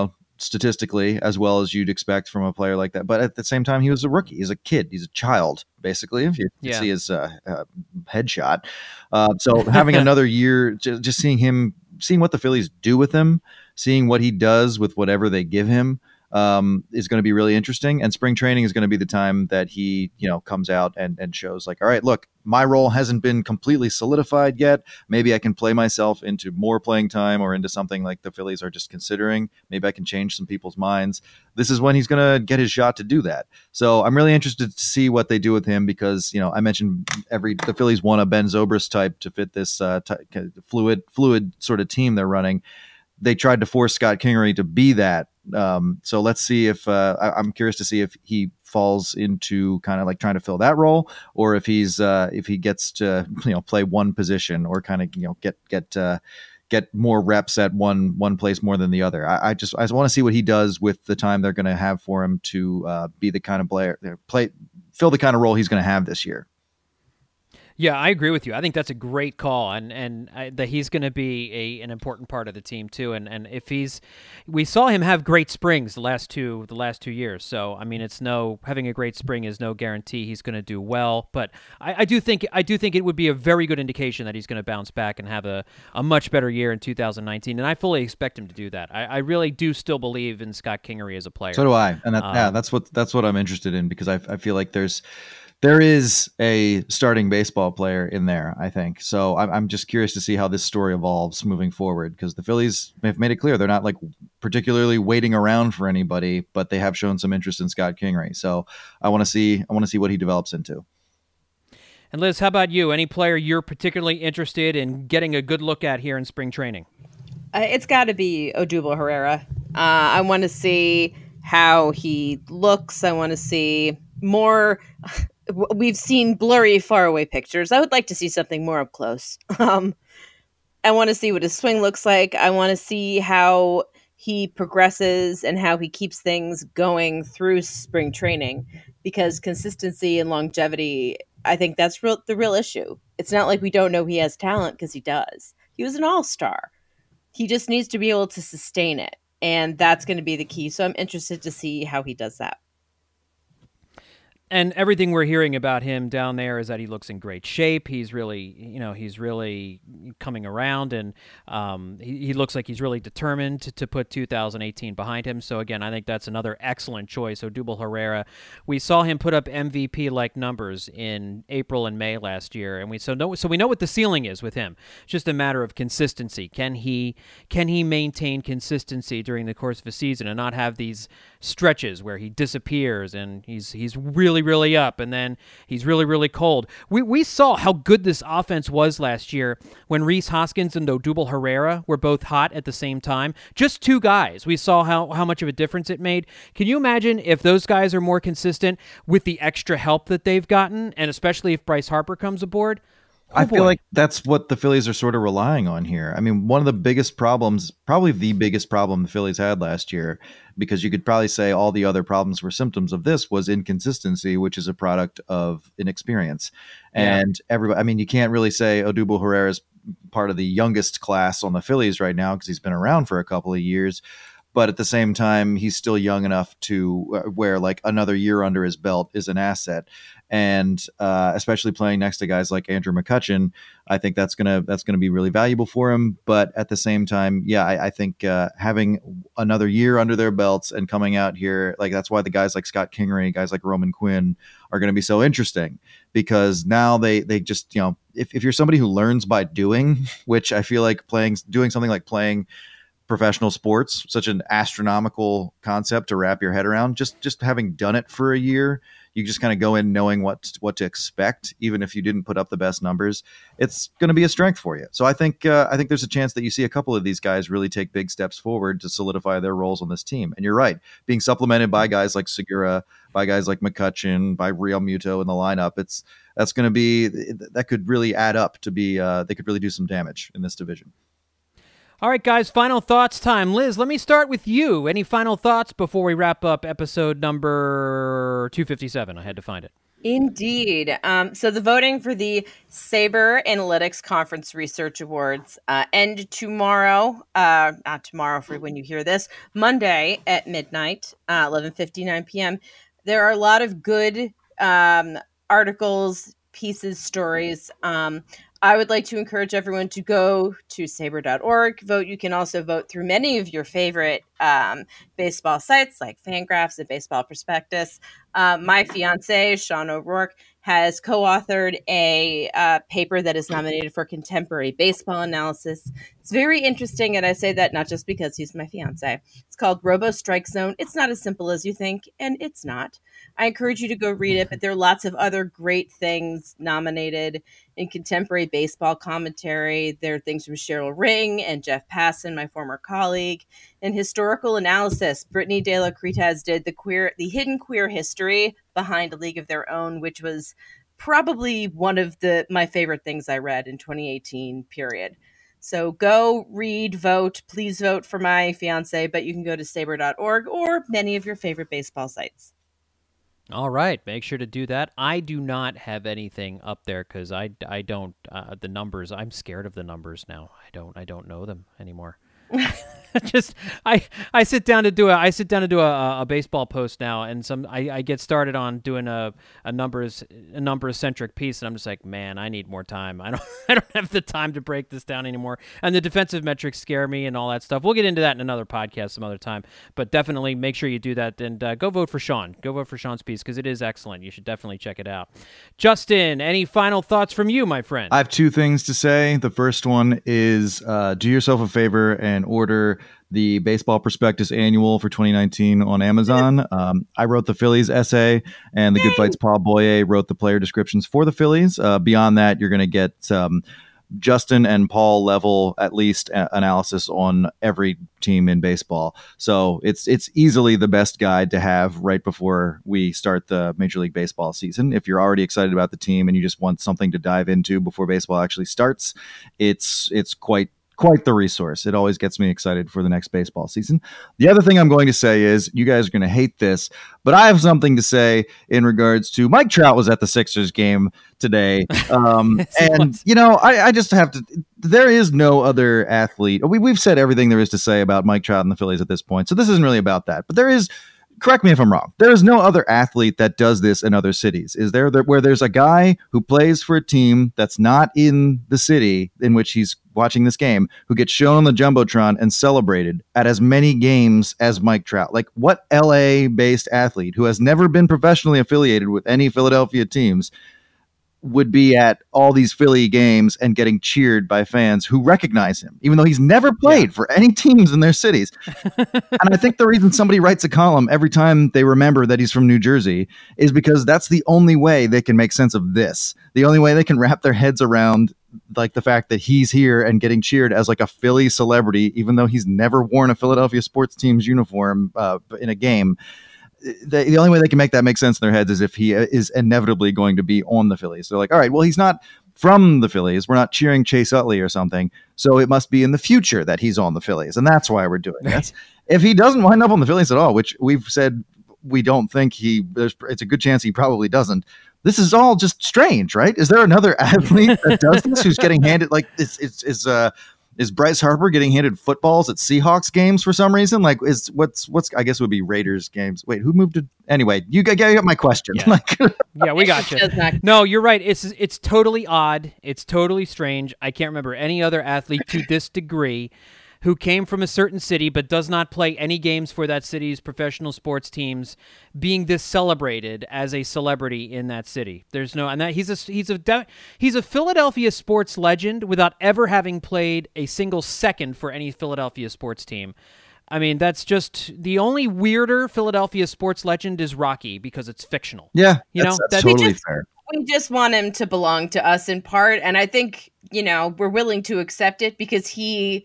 statistically as well as you'd expect from a player like that. But at the same time, he was a rookie. He's a kid. He's a child, basically, if you see his headshot. So having another year, just seeing what the Phillies do with him, seeing what he does with whatever they give him, is going to be really interesting. And spring training is going to be the time that he, comes out and shows like, all right, look, my role hasn't been completely solidified yet. Maybe I can play myself into more playing time or into something like the Phillies are just considering. Maybe I can change some people's minds. This is when he's going to get his shot to do that. So I'm really interested to see what they do with him because, I mentioned the Phillies want a Ben Zobrist type to fit this fluid sort of team they're running. They tried to force Scott Kingery to be that. So let's see if I'm curious to see if he falls into kind of like trying to fill that role, or if if he gets to play one position or kind of get more reps at one place more than the other. I want to see what he does with the time they're going to have for him to be the kind of player fill the kind of role he's going to have this year. Yeah, I agree with you. I think that's a great call, and that he's going to be an important part of the team too. And if we saw him have great springs the last two years. So I mean, having a great spring is no guarantee he's going to do well. But I do think it would be a very good indication that he's going to bounce back and have a much better year in 2019. And I fully expect him to do that. I really do still believe in Scott Kingery as a player. So do I, and that's what I'm interested in because I feel like there is a starting baseball player in there, I think. So I'm just curious to see how this story evolves moving forward because the Phillies have made it clear they're not like particularly waiting around for anybody, but they have shown some interest in Scott Kingery. So I want to see what he develops into. And Liz, how about you? Any player you're particularly interested in getting a good look at here in spring training? It's got to be Odubel Herrera. I want to see how he looks. I want to see more. We've seen blurry, faraway pictures. I would like to see something more up close. I want to see what his swing looks like. I want to see how he progresses and how he keeps things going through spring training, because consistency and longevity, I think that's the real issue. It's not like we don't know he has talent, because he does. He was an all-star. He just needs to be able to sustain it, and that's going to be the key. So I'm interested to see how he does that. And everything we're hearing about him down there is that he looks in great shape. He's really coming around, and he looks like he's really determined to put 2018 behind him. So again, I think that's another excellent choice. Odubel Herrera, we saw him put up MVP-like numbers in April and May last year, and we know what the ceiling is with him. It's just a matter of consistency. Can he maintain consistency during the course of a season and not have these stretches where he disappears and he's really up and then he's really cold. We saw how good this offense was last year when Rhys Hoskins and Odubel Herrera were both hot at the same time. Just two guys. We saw how much of a difference it made. Can you imagine if those guys are more consistent with the extra help that they've gotten, and especially if Bryce Harper comes aboard? I feel like that's what the Phillies are sort of relying on here. I mean, one of the biggest problems, probably the biggest problem the Phillies had last year, because you could probably say all the other problems were symptoms of this, was inconsistency, which is a product of inexperience. Yeah. And everybody, I mean, you can't really say Odubel Herrera is part of the youngest class on the Phillies right now because he's been around for a couple of years. But at the same time, he's still young enough to where like another year under his belt is an asset. And especially playing next to guys like Andrew McCutchen, I think that's gonna be really valuable for him. But at the same time, yeah, I think having another year under their belts and coming out here, like that's why the guys like Scott Kingery, guys like Roman Quinn are going to be so interesting, because now they just, if you're somebody who learns by doing, which I feel like doing something like playing professional sports, such an astronomical concept to wrap your head around, just having done it for a year, you just kind of go in knowing what to expect, even if you didn't put up the best numbers. It's going to be a strength for you. So I think there's a chance that you see a couple of these guys really take big steps forward to solidify their roles on this team. And you're right, being supplemented by guys like Segura, by guys like McCutchen, by Real Muto in the lineup, that could really add up to be they could really do some damage in this division. All right, guys, final thoughts time. Liz, let me start with you. Any final thoughts before we wrap up episode number 257? I had to find it. Indeed. So the voting for the Sabre Analytics Conference Research Awards end tomorrow. Not tomorrow for when you hear this. Monday at midnight, 11:59 p.m. There are a lot of good articles, pieces, stories. I would like to encourage everyone to go to sabre.org, vote. You can also vote through many of your favorite baseball sites like Fangraphs and Baseball Prospectus. My fiance, Sean O'Rourke, has co-authored a paper that is nominated for contemporary baseball analysis. It's very interesting, and I say that not just because he's my fiance. It's called Robo Strike Zone. It's not as simple as you think, and it's not. I encourage you to go read it, but there are lots of other great things nominated in contemporary baseball commentary. There are things from Cheryl Ring and Jeff Passan, my former colleague. In historical analysis, Brittany De La Critas did the hidden queer history behind A League of Their Own, which was probably one of my favorite things I read in 2018, period. So go read, vote. Please vote for my fiance, but you can go to sabre.org or many of your favorite baseball sites. All right, make sure to do that. I do not have anything up there because I don't the numbers. I'm scared of the numbers now. I don't know them anymore. I sit down to do a baseball post now, and I get started on doing a numbers centric piece, and I'm just like, man, I need more time. I don't have the time to break this down anymore. And the defensive metrics scare me and all that stuff. We'll get into that in another podcast some other time, but definitely make sure you do that and go vote for Sean. Go vote for Sean's piece because it is excellent. You should definitely check it out. Justin, any final thoughts from you, my friend? I have two things to say. The first one is do yourself a favor and order the Baseball Prospectus Annual for 2019 on Amazon. I wrote the Phillies essay, and the Good Fights Paul Boye wrote the player descriptions for the Phillies. Beyond that, you're going to get Justin and Paul level at least analysis on every team in baseball. So it's easily the best guide to have right before we start the Major League Baseball season. If you're already excited about the team and you just want something to dive into before baseball actually starts, it's quite the resource. It always gets me excited for the next baseball season. The other thing I'm going to say is, you guys are going to hate this, but I have something to say in regards to Mike Trout was at the Sixers game today. And, you know, I just have to, there is no other athlete. We've said everything there is to say about Mike Trout and the Phillies at this point, so this isn't really about that. But there is, correct me if I'm wrong, there is no other athlete that does this in other cities. Is there, where there's a guy who plays for a team that's not in the city in which he's watching this game, who gets shown on the Jumbotron and celebrated at as many games as Mike Trout? Like, what LA-based athlete who has never been professionally affiliated with any Philadelphia teams would be at all these Philly games and getting cheered by fans who recognize him, even though he's never played for any teams in their cities? And I think the reason somebody writes a column every time they remember that he's from New Jersey is because that's the only way they can make sense of this. The only way they can wrap their heads around like the fact that he's here and getting cheered as like a Philly celebrity, even though he's never worn a Philadelphia sports team's uniform in a game. The only way they can make that make sense in their heads is if he is inevitably going to be on the Phillies. They're like, all right, well, he's not from the Phillies. We're not cheering Chase Utley or something. So it must be in the future that he's on the Phillies. And that's why we're doing this. If he doesn't wind up on the Phillies at all, which we've said we don't think it's a good chance he probably doesn't. This is all just strange, right? Is there another athlete that does this who's getting handed like is Bryce Harper getting handed footballs at Seahawks games for some reason? Like, what's I guess it would be Raiders games. Wait, who moved to anyway? You got my question. Yeah, yeah, we got you. No, you're right. It's totally odd. It's totally strange. I can't remember any other athlete to this degree who came from a certain city but does not play any games for that city's professional sports teams being this celebrated as a celebrity in that city. There's no, and that he's a Philadelphia sports legend without ever having played a single second for any Philadelphia sports team. I mean, that's just the only weirder Philadelphia sports legend is Rocky because it's fictional. Yeah, that's totally fair. We just want him to belong to us in part, and I think, we're willing to accept it because he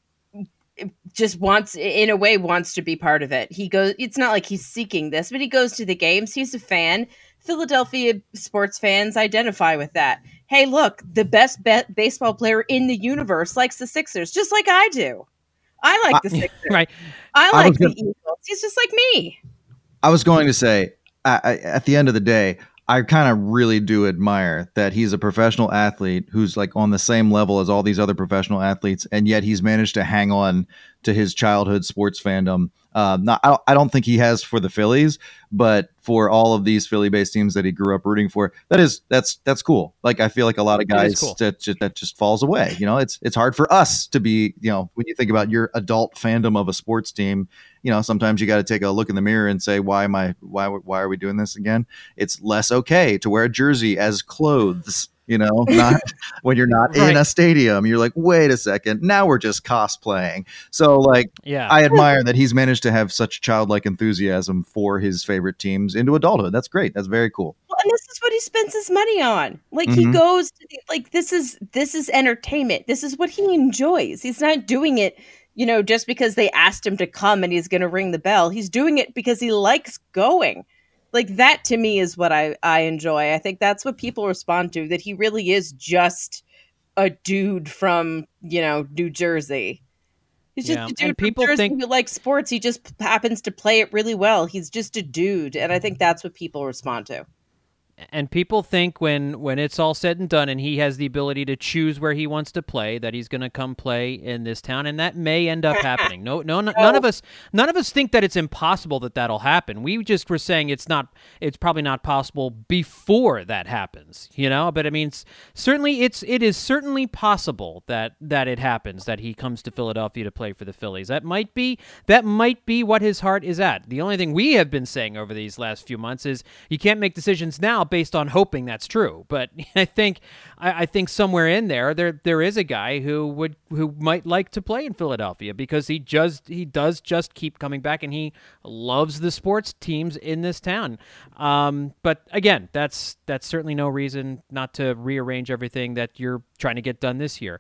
just wants to be part of it. It's not like he's seeking this, but he goes to the games. He's a fan. Philadelphia sports fans identify with that. Hey, look, the best baseball player in the universe likes the Sixers, just like I do. I like the Sixers. Right. I like the Eagles. He's just like me. I was going to say, at the end of the day, I kind of really do admire that he's a professional athlete who's like on the same level as all these other professional athletes, and yet he's managed to hang on to his childhood sports fandom. I don't think he has for the Phillies, but for all of these Philly-based teams that he grew up rooting for, that's cool. Like, I feel like a lot of guys cool. that just falls away. You know, it's hard for us to be, you know, when you think about your adult fandom of a sports team, you know, sometimes you got to take a look in the mirror and say, why are we doing this again? It's less okay to wear a jersey as clothes. You know, not when you're not in a stadium, you're like, wait a second, now we're just cosplaying. So like, I admire that he's managed to have such childlike enthusiasm for his favorite teams into adulthood. That's great. That's very cool. Well, and this is what he spends his money on. Like he goes to like, this is entertainment. This is what he enjoys. He's not doing it, you know, just because they asked him to come and he's going to ring the bell. He's doing it because he likes going. Like, that to me is what I enjoy. I think that's what people respond to, that he really is just a dude from, you know, New Jersey. He's just a dude from Jersey who likes sports. He just happens to play it really well. He's just a dude. And I think that's what people respond to. And people think when it's all said and done and he has the ability to choose where he wants to play, that he's going to come play in this town, and that may end up happening. No, none of us think that it's impossible that that'll happen. We just were saying it's probably not possible before that happens, you know? But I mean, it is certainly possible that it happens, that he comes to Philadelphia to play for the Phillies. That might be what his heart is at. The only thing we have been saying over these last few months is you can't make decisions now based on hoping that's true. But I think somewhere in there is a guy who might like to play in Philadelphia because he does just keep coming back, and he loves the sports teams in this town. But again, that's certainly no reason not to rearrange everything that you're trying to get done this year.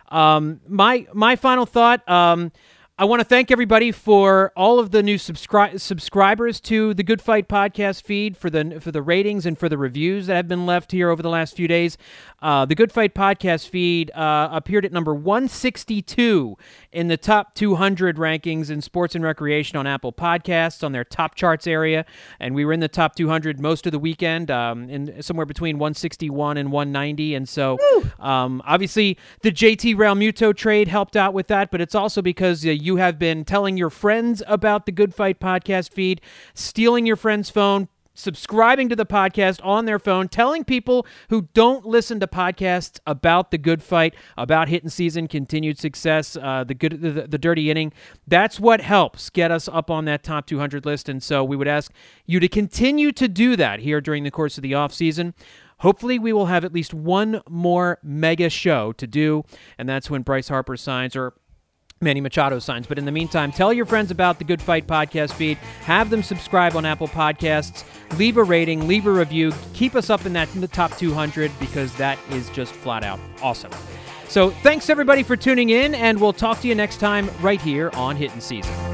My final thought. I want to thank everybody for all of the new subscribers to the Good Fight podcast feed, for the ratings and for the reviews that have been left here over the last few days. The Good Fight podcast feed appeared at number 162 in the top 200 rankings in sports and recreation on Apple Podcasts, on their top charts area, and we were in the top 200 most of the weekend, in somewhere between 161 and 190. And so, obviously, the JT Realmuto trade helped out with that, but it's also because you have been telling your friends about the Good Fight podcast feed, stealing your friend's phone, subscribing to the podcast on their phone, telling people who don't listen to podcasts about the Good Fight, about Hitting Season, continued success, the Dirty Inning. That's what helps get us up on that top 200 list. And so we would ask you to continue to do that here during the course of the off season. Hopefully we will have at least one more mega show to do, and that's when Bryce Harper signs, or Manny Machado signs. But in the meantime, tell your friends about the Good Fight podcast feed. Have them subscribe on Apple Podcasts. Leave a rating, leave a review. Keep us up in the top 200, because that is just flat out awesome. So thanks everybody for tuning in, and we'll talk to you next time right here on Hitting Season.